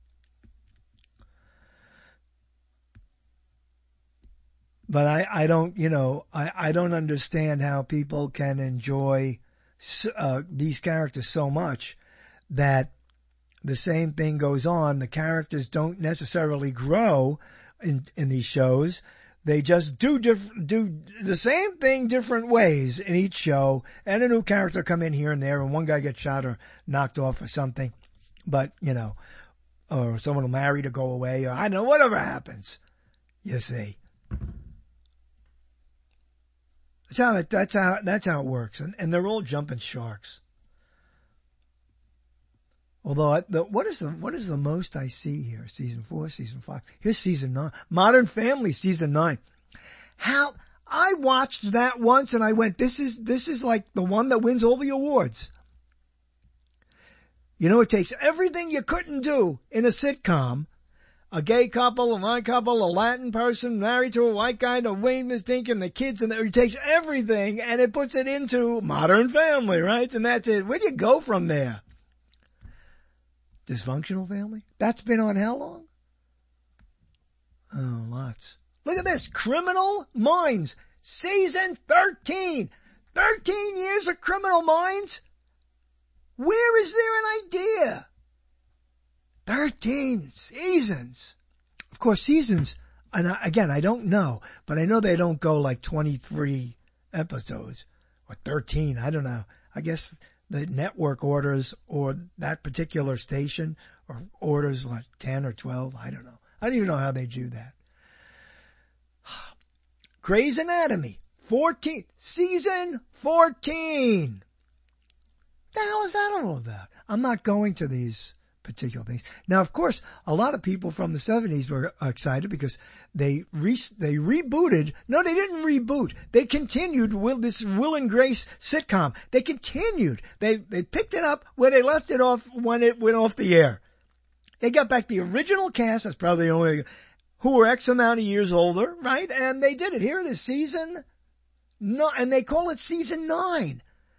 But I, I don't, you know, I, I don't understand how people can enjoy uh, these characters so much that the same thing goes on. The characters don't necessarily grow in, in these shows. They just do diff- do the same thing different ways in each show, and a new character come in here and there, and one guy gets shot or knocked off or something. But, you know, or someone will marry to go away, or I don't know, whatever happens. You see. That's how it, that's how, that's how it works. And, and they're all jumping sharks. Although, I, the, what is the, what is the most I see here? Season four, season five. Here's season nine. Modern Family, season nine. How, I watched that once and I went, this is, this is like the one that wins all the awards. You know, it takes everything you couldn't do in a sitcom. A gay couple, a white couple, a Latin person married to a white guy, the Wayne thinking the kids, and it takes everything and it puts it into Modern Family, right? And that's it. Where do you go from there? Dysfunctional Family? That's been on how long? Oh, lots. Look at this. Criminal Minds. Season thirteen. thirteen years of Criminal Minds? Where is there an idea? thirteen seasons. Of course, seasons, and I, again, I don't know, but I know they don't go like twenty-three episodes or thirteen. I don't know. I guess the network orders or that particular station or orders like ten or twelve. I don't know. I don't even know how they do that. Grey's Anatomy, fourteen, season fourteen. The hell is that all about? I'm not going to these particular things. Now, of course, a lot of people from the seventies were excited because they re- they rebooted. No, they didn't reboot. They continued with this Will and Grace sitcom. They continued. They they picked it up where they left it off when it went off the air. They got back the original cast. That's probably the only who were X amount of years older, right? And they did it. Here it is, season no, and they call it season nine.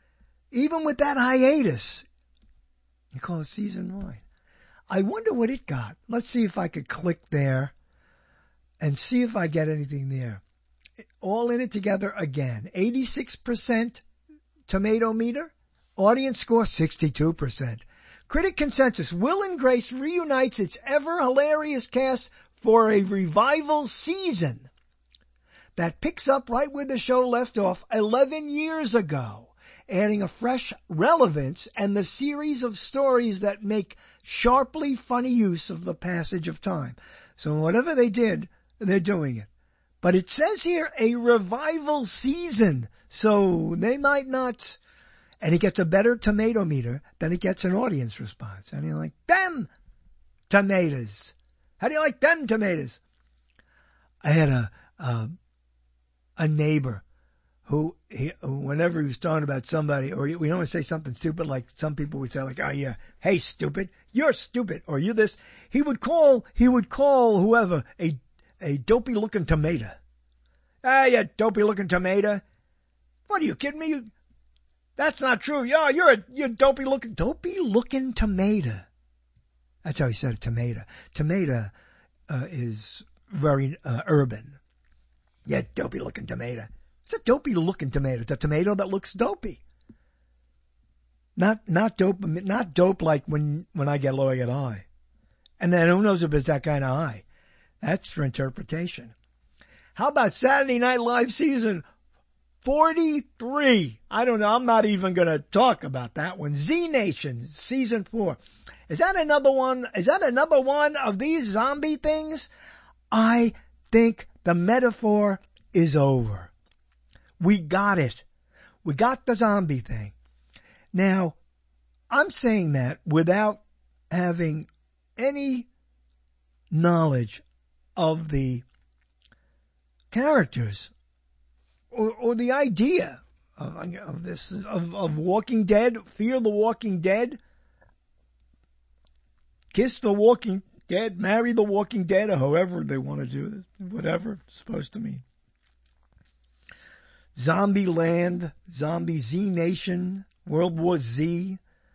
even with that hiatus, you call it season nine. I wonder what it got. Let's see if I could click there and see if I get anything there. All in it together again. eighty-six percent tomato meter. Audience score sixty-two percent. Critic consensus, Will and Grace reunites its ever-hilarious cast for a revival season that picks up right where the show left off eleven years ago, adding a fresh relevance and the series of stories that make sharply funny use of the passage of time. So whatever they did, they're doing it. But it says here a revival season, so they might not... And it gets a better tomato meter than it gets an audience response. And you're like, them tomatoes. How do you like them tomatoes? I had a a, a neighbor who, he, whenever he was talking about somebody, or we don't want to say something stupid, like some people would say, like, oh yeah, hey stupid, you're stupid, or you this. He would call, he would call whoever a a dopey looking tomato. Ah, you dopey looking tomato. What are you kidding me? That's not true. Yeah, you're a you're dopey looking dopey looking tomato. That's how he said it, tomato. Tomato uh, is very uh, urban. Yeah, dopey looking tomato. It's a dopey looking tomato. It's a tomato that looks dopey. Not not dope not dope like when when I get low I get high. And then who knows if it's that kind of high. That's for interpretation. How about Saturday Night Live season forty-three. I don't know. I'm not even going to talk about that one. Z Nation, season four. Is that another one? Is that another one of these zombie things? I think the metaphor is over. We got it. We got the zombie thing. Now, I'm saying that without having any knowledge of the characters Or, or the idea of, of this, of, of Walking Dead, Fear the Walking Dead, Kiss the Walking Dead, Marry the Walking Dead, or however they want to do this, whatever it's supposed to mean. Zombie Land, Zombie Z Nation, World War Z.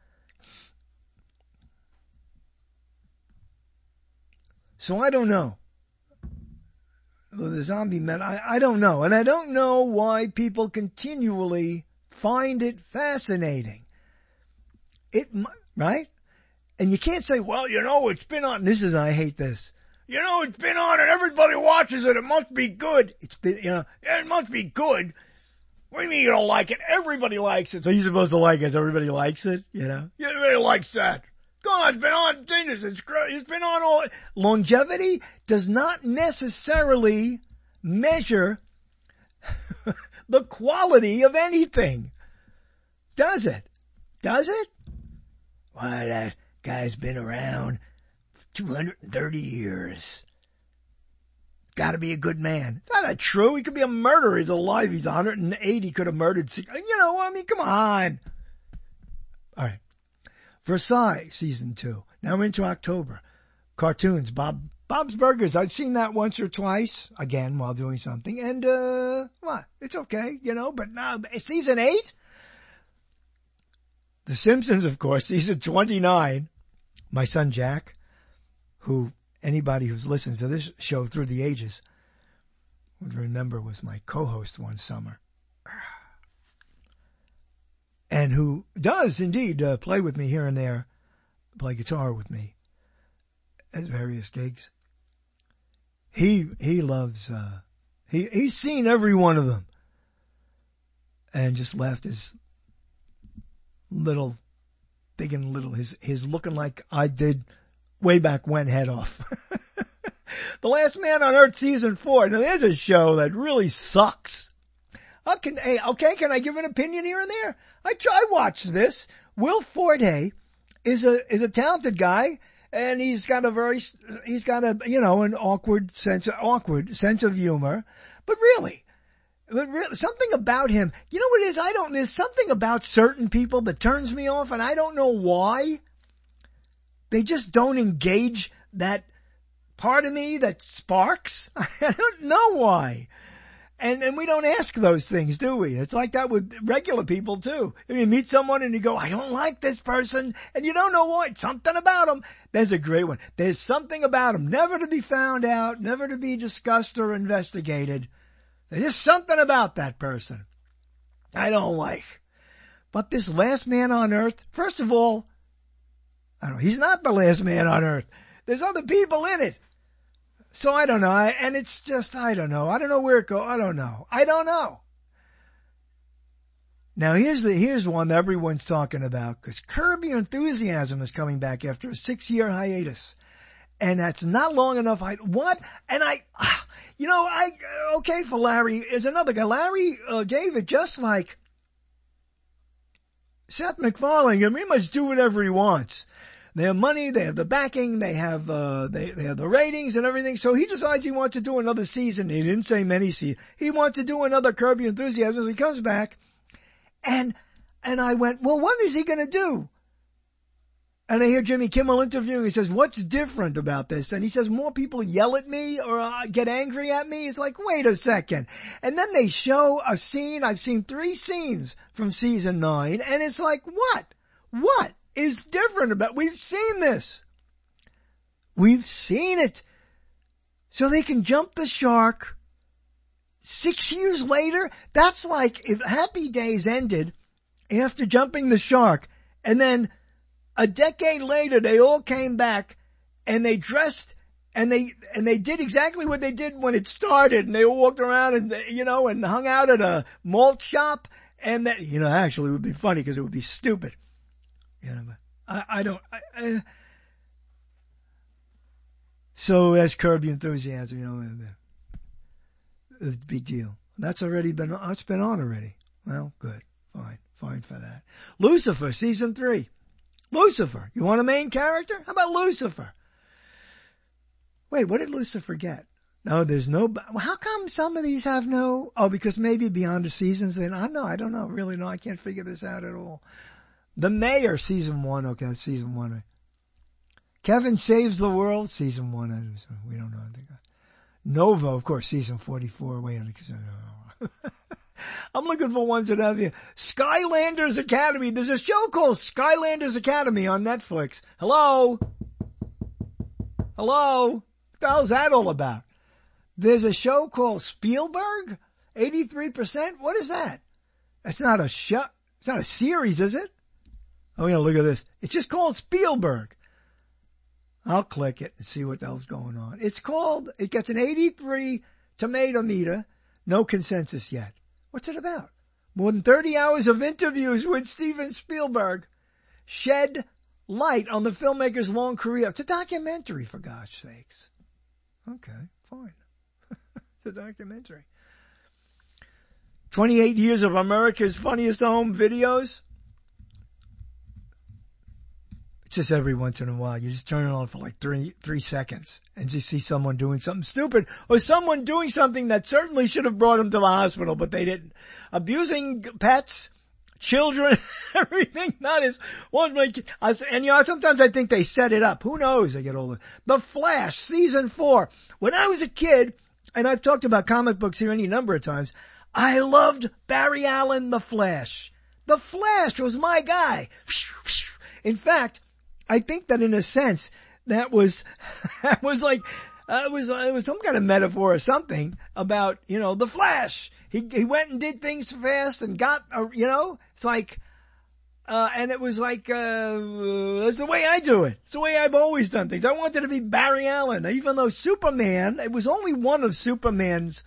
So I don't know. The zombie men, I, I don't know. And I don't know why people continually find it fascinating. It, right? And you can't say, well, you know, it's been on, this is, I hate this. You know, it's been on and everybody watches it. It must be good. It's been, you know, yeah, it must be good. What do you mean you don't like it? Everybody likes it. So you're supposed to like it. So everybody likes it, you know? Yeah, everybody likes that. God, it's been on things. It's, it's been on all. Longevity does not necessarily measure the quality of anything. Does it? Does it? Why, that guy's been around two hundred thirty years. Gotta be a good man. That's not true. He could be a murderer. He's alive. He's one hundred eight. He could have murdered. You know, I mean, come on. All right. Versailles, season two. Now we're into October. Cartoons, Bob, Bob's Burgers. I've seen that once or twice, again, while doing something. And, uh, what? It's okay, you know, but now, season eight? The Simpsons, of course, season twenty-nine. My son Jack, who anybody who listens to this show through the ages would remember was my co-host one summer. And who does indeed uh, play with me here and there, play guitar with me at various gigs. He he loves, uh, he he's seen every one of them, and just laughed his little, thinking little, his his looking like I did way back when head off. The Last Man on Earth season four. Now there's a show that really sucks. Oh, can, hey, okay, can I give an opinion here and there? I try, I watched this. Will Forte is a, is a talented guy, and he's got a very, he's got a, you know, an awkward sense, awkward sense of humor. But really, but really, something about him, you know what it is? I don't, there's something about certain people that turns me off, and I don't know why. They just don't engage that part of me that sparks. I don't know why. And, and we don't ask those things, do we? It's like that with regular people too. If you meet someone and you go, I don't like this person, and you don't know what, something about them. There's a great one. There's something about them, never to be found out, never to be discussed or investigated. There's just something about that person I don't like. But this last man on earth, first of all, I don't know, he's not the last man on earth. There's other people in it. So I don't know, I, and it's just, I don't know. I don't know where it goes. I don't know. I don't know. Now here's the, here's one that everyone's talking about, because Curb Your Enthusiasm is coming back after a six-year hiatus. And that's not long enough. I, what? And I, you know, I, okay for Larry, is another guy. Larry uh, David, just like Seth MacFarlane, I mean, he must do whatever he wants. They have money, they have the backing, they have, uh, they, they have the ratings and everything. So he decides he wants to do another season. He didn't say many seasons. He wants to do another Curb Your Enthusiasm. So he comes back and, and I went, well, what is he going to do? And I hear Jimmy Kimmel interviewing. He says, what's different about this? And he says, more people yell at me or uh, get angry at me. It's like, wait a second. And then they show a scene. I've seen three scenes from season nine. And it's like, what? What is different about, we've seen this. We've seen it. So they can jump the shark six years later. That's like if Happy Days ended after jumping the shark and then a decade later, they all came back and they dressed and they, and they did exactly what they did when it started. And they all walked around and, you know, and hung out at a malt shop. And that, you know, actually it would be funny because it would be stupid. You know, but I, I don't, I, I, so as Curb Your Enthusiasm, you know, it's a big deal. That's already been, it's been on already. Well, good. Fine. Fine for that. Lucifer, season three. Lucifer. You want a main character? How about Lucifer? Wait, what did Lucifer get? No, there's no, how come some of these have no, oh, because maybe beyond the seasons, then I know, I don't know, really no, I can't figure this out at all. The Mayor, season one, okay, that's season one. Kevin Saves the World, season one, we don't know. I think. Nova, of course, season forty-four, wait, I'm looking for ones that have you. Skylanders Academy. There's a show called Skylanders Academy on Netflix. Hello? Hello? What the hell's that all about? There's a show called Spielberg? eighty-three percent? What is that? That's not a show. It's not a series, is it? Oh, yeah, look at this. It's just called Spielberg. I'll click it and see what the hell's going on. It's called, it gets an eighty-three tomato meter. No consensus yet. What's it about? More than thirty hours of interviews with Steven Spielberg shed light on the filmmaker's long career. It's a documentary, for gosh sakes. Okay, fine. It's a documentary. twenty-eight years of America's Funniest Home Videos. Just every once in a while, you just turn it on for like three, three seconds and just see someone doing something stupid or someone doing something that certainly should have brought them to the hospital, but they didn't. Abusing pets, children, everything. That is one of my, and you know, sometimes I think they set it up. Who knows? They get older. The Flash, season four. When I was a kid, and I've talked about comic books here any number of times, I loved Barry Allen, The Flash. The Flash was my guy. In fact, I think that in a sense, that was, that was like, uh, it was, uh, it was some kind of metaphor or something about, you know, the Flash. He, he went and did things fast and got, uh, you know, it's like, uh, and it was like, uh, it's the way I do it. It's the way I've always done things. I wanted to be Barry Allen, even though Superman, it was only one of Superman's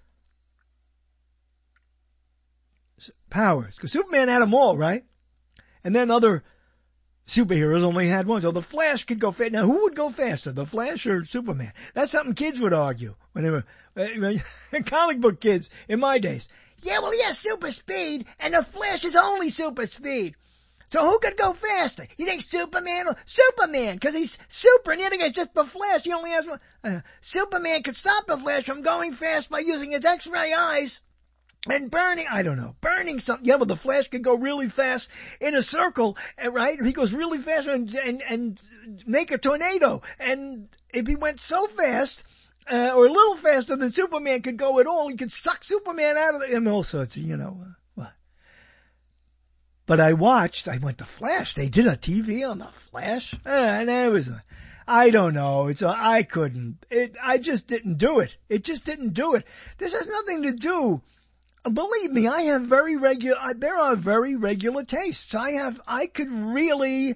powers. Cause Superman had them all, right? And then other superheroes only had one. So the Flash could go fast. Now, who would go faster, the Flash or Superman? That's something kids would argue when they were uh, comic book kids in my days. Yeah, well, he has super speed, and the Flash is only super speed. So who could go faster? You think Superman or Superman? Because he's super, and the other guy's just the Flash. He only has one. Uh, Superman could stop the Flash from going fast by using his X-ray eyes. And burning, I don't know, burning something. Yeah, but the Flash could go really fast in a circle, right? He goes really fast and, and, and make a tornado. And if he went so fast, uh, or a little faster than Superman could go at all. He could suck Superman out of the, and all sorts of, you know, uh, what. But I watched, I went to Flash. They did a T V on the Flash. Uh, and it was, uh, I don't know. It's, uh, I couldn't, it, I just didn't do it. It just didn't do it. This has nothing to do. Believe me, I have very regular, there are very regular tastes. I have, I could really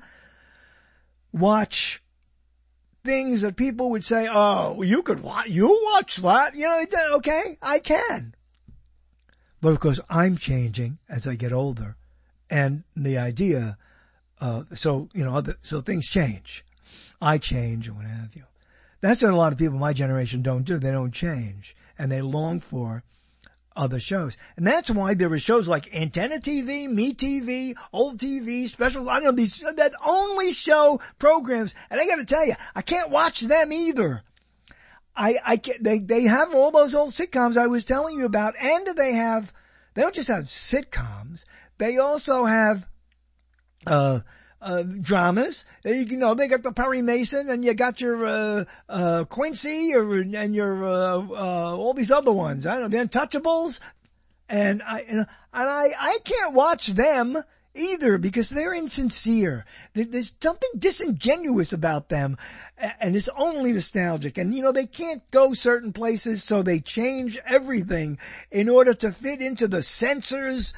watch things that people would say, oh, you could watch, you watch that, you know, okay, I can. But of course, I'm changing as I get older. And the idea, uh, so, you know, so things change. I change and what have you. That's what a lot of people in my generation don't do. They don't change. And they long for other shows. And that's why there are shows like Antenna T V, Me T V, Old T V, Special, I know these, that only show programs. And I gotta tell you, I can't watch them either. I, I can't, they, they have all those old sitcoms I was telling you about, and they have, they don't just have sitcoms, they also have, uh, Uh, dramas. You know, they got the Perry Mason and you got your, uh, uh, Quincy or, and your, uh, uh, all these other ones. I don't know, the Untouchables. And I, and I, I can't watch them either because they're insincere. There, there's something disingenuous about them and it's only nostalgic. And, you know, they can't go certain places, so they change everything in order to fit into the censors,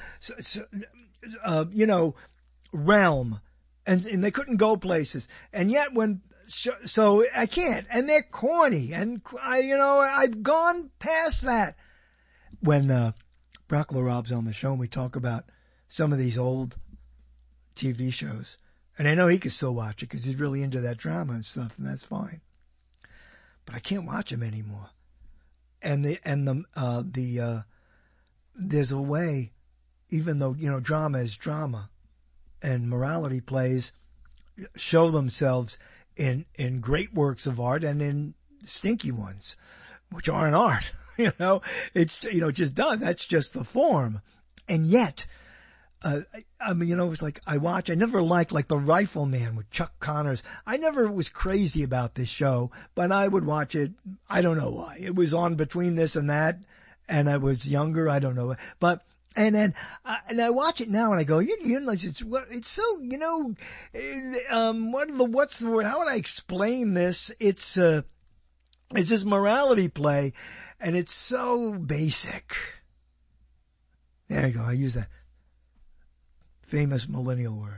uh, you know, realm. And, and they couldn't go places. And yet when, so I can't. And they're corny. And I, you know, I've gone past that. When, uh, Brock LaRob's on the show and we talk about some of these old T V shows. And I know he can still watch it because he's really into that drama and stuff, and that's fine. But I can't watch them anymore. And the, and the, uh, the, uh, there's a way, even though, you know, drama is drama. And morality plays show themselves in, in great works of art and in stinky ones, which aren't art. You know, it's, you know, just done. That's just the form. And yet, uh, I, I mean, you know, it's like I watch, I never liked like The Rifleman with Chuck Connors. I never was crazy about this show, but I would watch it. I don't know why. It was on between this and that. And I was younger. I don't know. But, And then, uh, and I watch it now and I go, you, you know, it's, it's so, you know, um, what the, what's the word? How would I explain this? It's, uh, it's this morality play and it's so basic. There you go. I use that famous millennial word.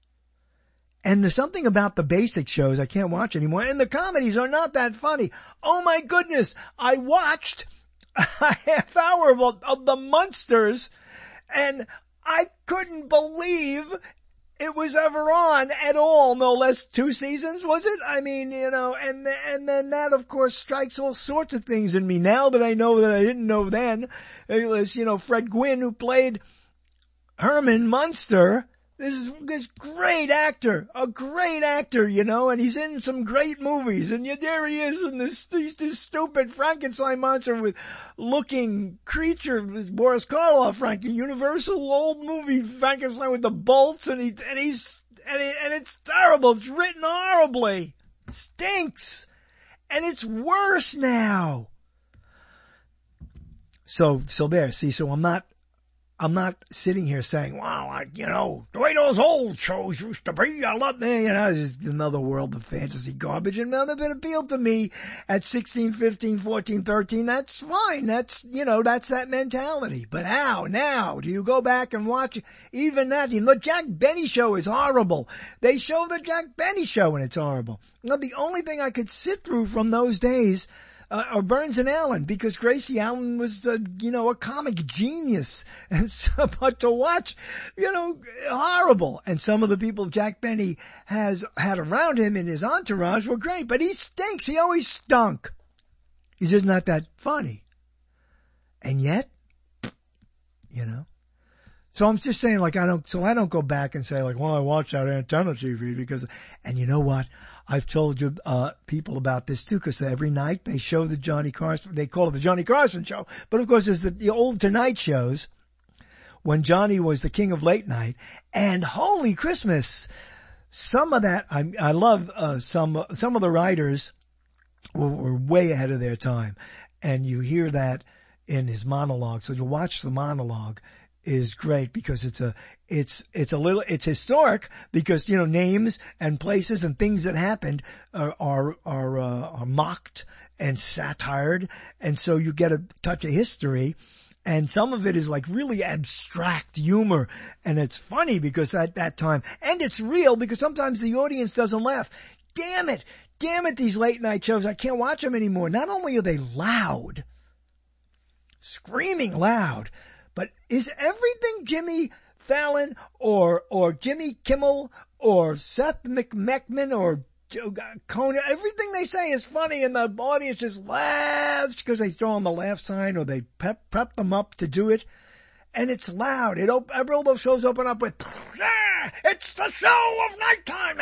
And there's something about the basic shows I can't watch anymore. And the comedies are not that funny. Oh my goodness. I watched a half hour of, of the Munsters, and I couldn't believe it was ever on at all. No less two seasons, was it? I mean, you know, and and then that, of course, strikes all sorts of things in me now that I know that I didn't know then. It was, you know, Fred Gwynne who played Herman Munster. This is this great actor, a great actor, you know, and he's in some great movies. And yet there he is in this, he's this stupid Frankenstein monster with looking creature, this Boris Karloff, Frankie, Universal old movie Frankenstein with the bolts, and he's and he's and, it, and it's terrible. It's written horribly, stinks, and it's worse now. So so there, see, so I'm not. I'm not sitting here saying, wow, I, you know, the way those old shows used to be, I love them, you know, it's just another world of fantasy garbage, and none of it appealed to me at sixteen, fifteen, fourteen, thirteen. That's fine. That's, you know, that's that mentality. But how now do you go back and watch even that? You know, the Jack Benny show is horrible. They show the Jack Benny show and it's horrible. Now, the only thing I could sit through from those days Uh, or Burns and Allen, because Gracie Allen was, uh, you know, a comic genius. And so, but to watch, you know, horrible. And some of the people Jack Benny has had around him in his entourage were great, but he stinks. He always stunk. He's just not that funny. And yet, you know. So I'm just saying, like, I don't, so I don't go back and say, like, well, I watched that Antenna T V because, and you know what? I've told you, uh, people about this too, because every night they show the Johnny Carson, they call it the Johnny Carson show. But of course, there's the, the old Tonight shows when Johnny was the king of late night. And holy Christmas, some of that, I, I love, uh, some, some of the writers were, were way ahead of their time. And you hear that in his monologue. So to watch the monologue is great because it's a, it's, it's a little, it's historic because, you know, names and places and things that happened are, are, are, uh, are mocked and satired. And so you get a touch of history. And some of it is like really abstract humor. And it's funny because at that time, and it's real because sometimes the audience doesn't laugh. Damn it. Damn it, these late night shows. I can't watch them anymore. Not only are they loud, screaming loud, but is everything Jimmy Fallon or, or Jimmy Kimmel or Seth MacMahon or Conan, everything they say is funny and the audience just laughs because they throw on the laugh sign or they pep, prep them up to do it. And it's loud. It op- all those shows open up with, ah, it's the show of nighttime,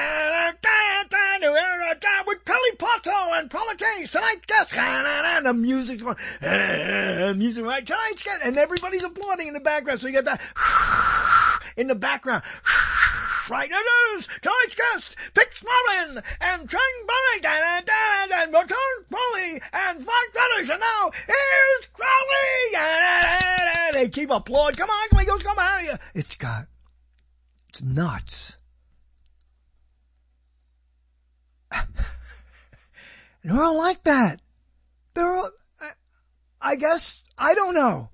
with Pelly Pato and politics, tonight's guest, and the music's going, uh, music, right, tonight's guest, and everybody's applauding in the background, so you get that in the background. Right, it is tonight's guest, Pick Smolin and Chang Bunny and and Moton Polly and Frank Fetish, and now here's Crowley. And they keep applauding. Come on, come on, come out of here. It's got, it's nuts. And they're all like that. They're all, I guess, I don't know.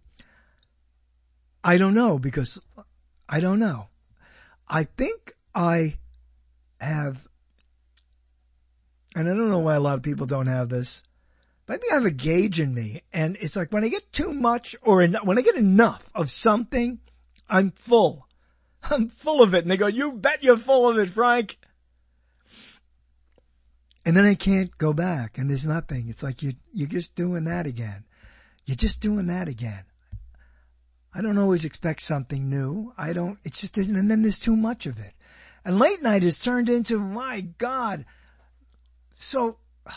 I don't know because I don't know. I think I have, and I don't know why a lot of people don't have this, but I think I have a gauge in me. And it's like when I get too much or en- when I get enough of something, I'm full. I'm full of it. And they go, you bet you're full of it, Frank. And then I can't go back and there's nothing. It's like you, you're just doing that again. You're just doing that again. I don't always expect something new. I don't, it's just, and then there's too much of it. And late night has turned into, my God. So,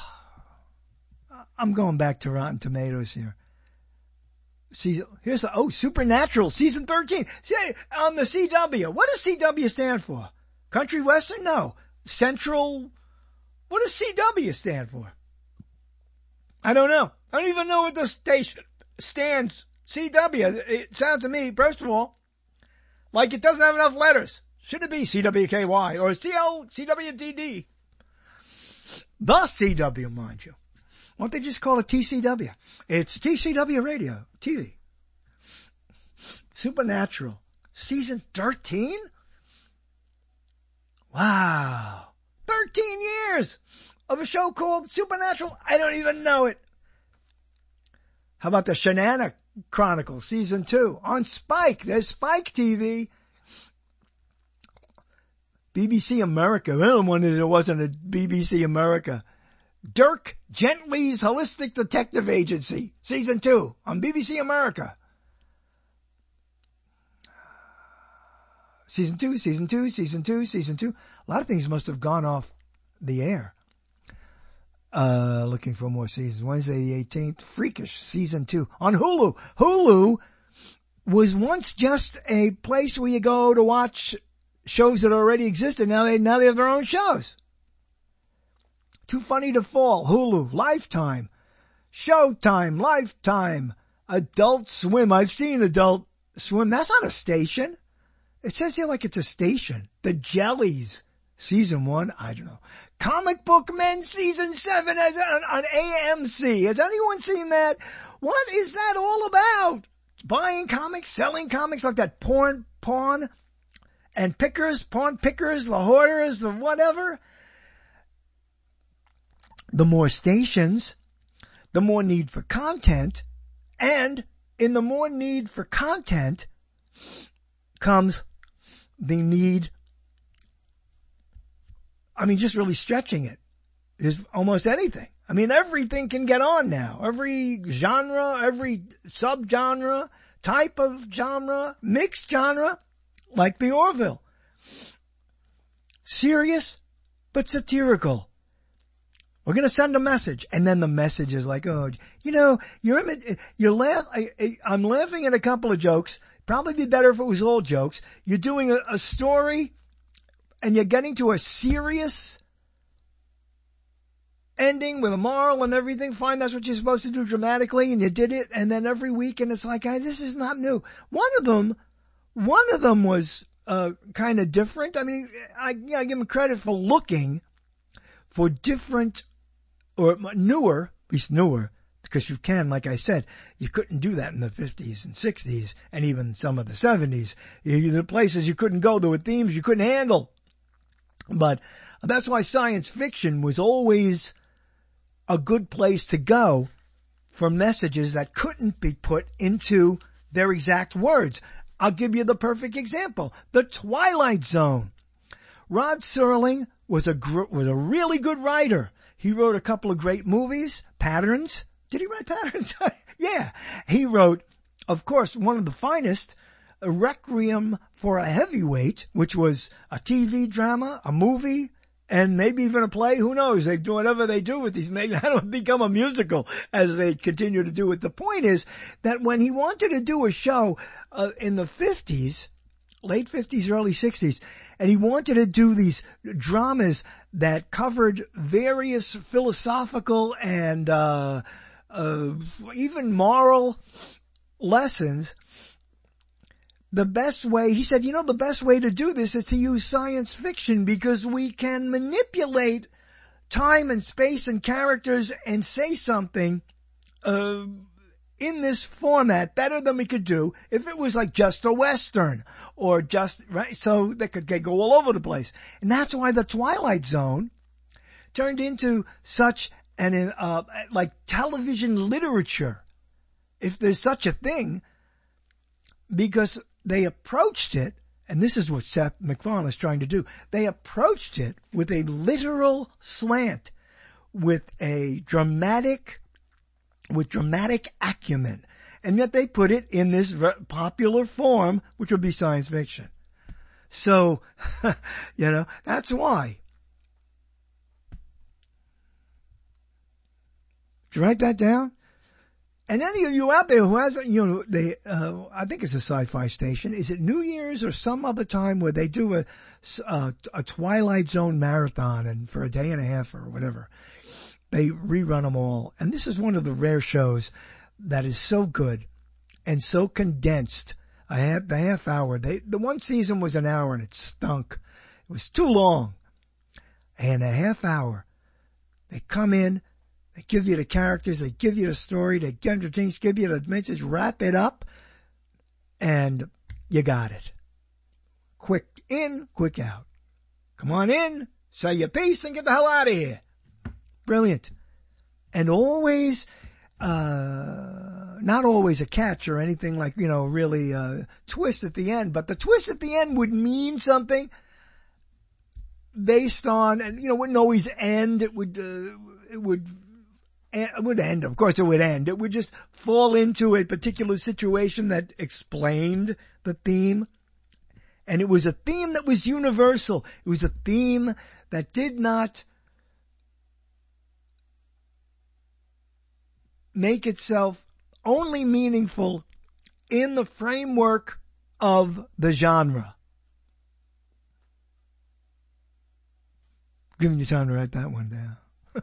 I'm going back to Rotten Tomatoes here. Season, here's the, oh, Supernatural, season thirteen. See, on the C W. What does C W stand for? Country Western? No. Central, what does C W stand for? I don't know. I don't even know what the station stands. C W, it sounds to me, first of all, like it doesn't have enough letters. Should it be C W K Y or C L, C W D D? The C W, mind you. Why don't they just call it T C W? It's T C W Radio, T V. Supernatural, season thirteen? Wow. thirteen years of a show called Supernatural. I don't even know it. How about the Shenana Chronicles, season two, on Spike. There's Spike T V. B B C America. I don't wonder if it wasn't a B B C America. Dirk Gently's Holistic Detective Agency, season two, on B B C America. Season two, season two, season two, season two. A lot of things must have gone off the air. Uh, looking for more seasons. Wednesday the eighteenth, Freakish, season two, on Hulu. Hulu was once just a place where you go to watch shows that already existed. Now they, now they have their own shows. Too Funny to Fall, Hulu, Lifetime, Showtime, Lifetime, Adult Swim. I've seen Adult Swim. That's not a station. It says here like it's a station. The Jellies, season one, I don't know. Comic Book Men, season seven, as on, on A M C. Has anyone seen that? What is that all about? Buying comics, selling comics like that porn, pawn, and pickers, pawn pickers, the hoarders, the whatever. The more stations, the more need for content, and in the more need for content comes the need, I mean, just really stretching it is almost anything. I mean, everything can get on now. Every genre, every subgenre, type of genre, mixed genre, like the Orville. Serious, but satirical. We're going to send a message. And then the message is like, oh, you know, you're, you're laugh, I, I, I'm laughing at a couple of jokes. Probably be better if it was all jokes. You're doing a, a story and you're getting to a serious ending with a moral and everything. Fine, that's what you're supposed to do dramatically, and you did it. And then every week, and it's like, hey, this is not new. One of them, one of them was uh kind of different. I mean, I you know, I give him credit for looking for different or newer, at least newer, because you can, like I said, you couldn't do that in the fifties and sixties and even some of the seventies. You, the places you couldn't go, there were themes you couldn't handle. But that's why science fiction was always a good place to go for messages that couldn't be put into their exact words. I'll give you the perfect example. The Twilight Zone. Rod Serling was a gr- was a really good writer. He wrote a couple of great movies, Patterns. Did he write Patterns? Yeah. He wrote, of course, one of the finest, a Requiem for a Heavyweight, which was a T V drama, a movie, and maybe even a play. Who knows? They do whatever they do with these. Maybe that'll become a musical as they continue to do it. The point is that when he wanted to do a show uh, in the fifties, late fifties, early sixties, and he wanted to do these dramas that covered various philosophical and uh, uh even moral lessons, the best way, he said, you know, the best way to do this is to use science fiction because we can manipulate time and space and characters and say something uh in this format better than we could do if it was like just a Western or just, right? So they could go all over the place. And that's why the Twilight Zone turned into such an, uh, like television literature, if there's such a thing, because they approached it, and this is what Seth MacFarlane is trying to do. They approached it with a literal slant, with a dramatic, with dramatic acumen, and yet they put it in this popular form, which would be science fiction. So, you know, that's why. Did you write that down? And any of you out there who has, you know, they, uh, I think it's a sci-fi station. Is it New Year's or some other time where they do a, a, a Twilight Zone marathon and for a day and a half or whatever, they rerun them all. And this is one of the rare shows that is so good and so condensed. I had the half hour. They, the one season was an hour and it stunk. It was too long. And a half hour. They come in. They give you the characters, they give you the story, they give you things, give you the message, wrap it up, and you got it. Quick in, quick out. Come on in, say your piece, and get the hell out of here. Brilliant. And always, uh, not always a catch or anything like, you know, really a twist at the end, but the twist at the end would mean something based on, and, you know, it wouldn't always end, it would, uh, it would, It would end, of course it would end. It would just fall into a particular situation that explained the theme. And it was a theme that was universal. It was a theme that did not make itself only meaningful in the framework of the genre. Giving you time to write that one down.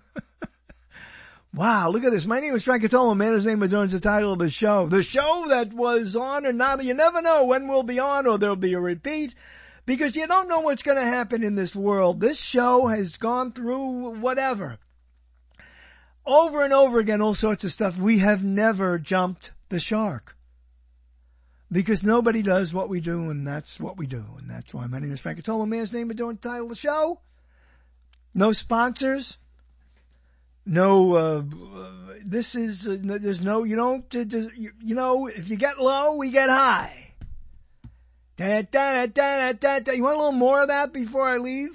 Wow, look at this. My name is Frank Catolo. Man, his name is the title of the show. The show that was on and now you never know when we'll be on or there'll be a repeat because you don't know what's going to happen in this world. This show has gone through whatever. Over and over again, all sorts of stuff. We have never jumped the shark because nobody does what we do and that's what we do. And that's why my name is Frank Catolo. Man's name is the title of the show. No sponsors. No, uh, this is, uh, there's no, you don't, uh, you, you know, if you get low, we get high. Da, da, da, da, da, da. You want a little more of that before I leave?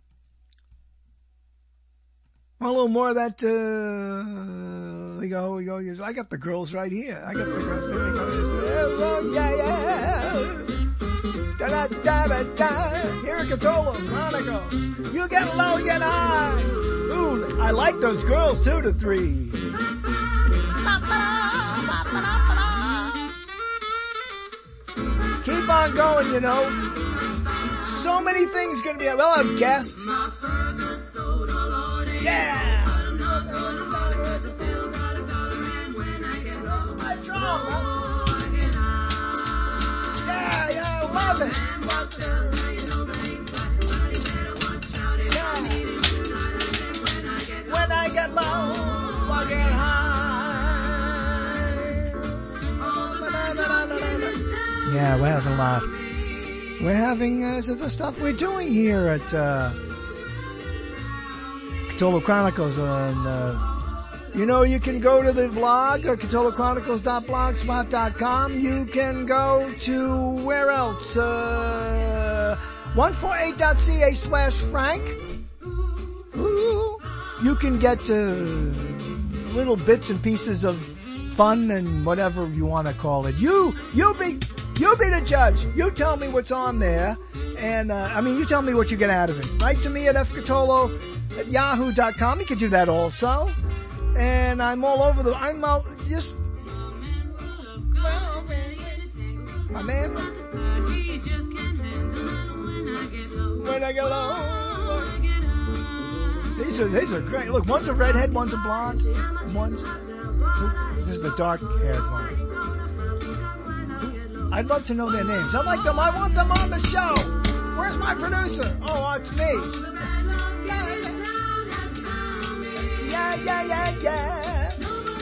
Want a little more of that, uh, we go, we go, I got the girls right here. I got the girls, there we go. Yeah, yeah. Da, da, da, da, da. Here at Catolo Chronicles. You get low, you get high. Ooh, I like those girls too, the three. Keep on going, you know. So many things gonna be, well, a guest. Yeah. My drum, huh? Yeah, yeah, I love it. Yeah. When I get low, I get high. Yeah, we're having a lot. We're having uh, the stuff we're doing here at uh, Cthulhu Chronicles. And, uh, you know, you can go to the blog, uh, Cthulhu Chronicles dot blogspot dot com. You can go to where else? Uh, one forty-eight dot c a slash Frank. Ooh. You can get uh, little bits and pieces of fun and whatever you want to call it. You, you be... You be the judge. You tell me what's on there. And, uh, I mean, you tell me what you get out of it. Write to me at f catolo at yahoo dot com. You can do that also. And I'm all over the, I'm all, just, well, my man. When I get low. These are, these are great. Look, one's a redhead, one's a blonde. One's, this is the dark haired one. I'd love to know their names. I like them. I want them on the show. Where's my producer? Oh, it's me. Yeah, yeah, yeah, yeah.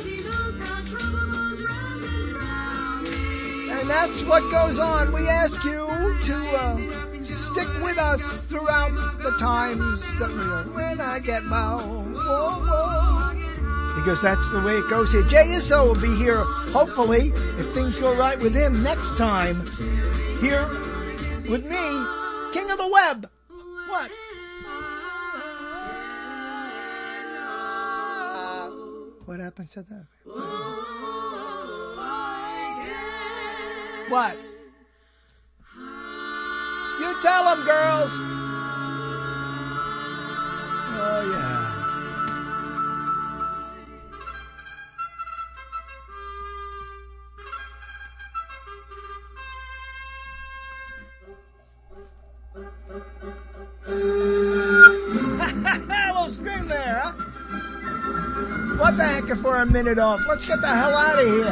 And that's what goes on. We ask you to uh, stick with us throughout the times that we are. When I get low, whoa, whoa. Because that's the way it goes here. Jay Iso will be here, hopefully, if things go right with him, next time, here with me, King of the Web. What? What happened to that? What? You tell them, girls. Oh, yeah. Little scream there, huh? What the heck for a minute off? Let's get the hell out of here.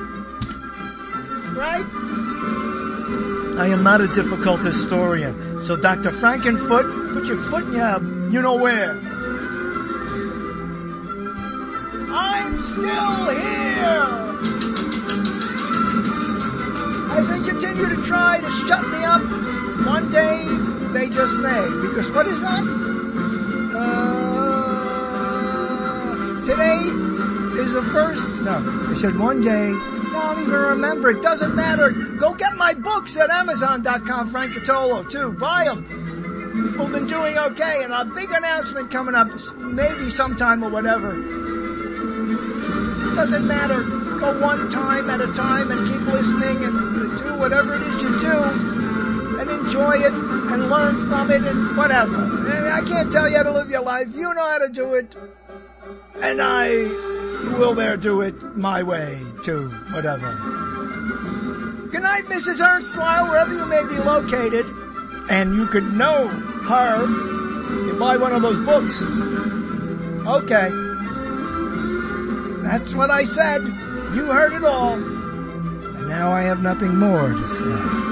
Right? I am not a difficult historian. So Doctor Frankenfoot, put your foot in your, you know where. I'm still here! As they continue to try to shut me up, one day they just may. Because what is that? Uh, today is the first, no, they said one day, I don't even remember, it doesn't matter. Go get my books at amazon dot com, Frank Catolo, too. Buy them. People have been doing okay, and a big announcement coming up, maybe sometime or whatever. Doesn't matter. Go one time at a time and keep listening and do whatever it is you do and enjoy it and learn from it and whatever. And I can't tell you how to live your life. You know how to do it. And I will there do it my way too, whatever. Good night, Missus Ernstwile, wherever you may be located. And you could know her. You buy one of those books. Okay. That's what I said. You heard it all. And now I have nothing more to say.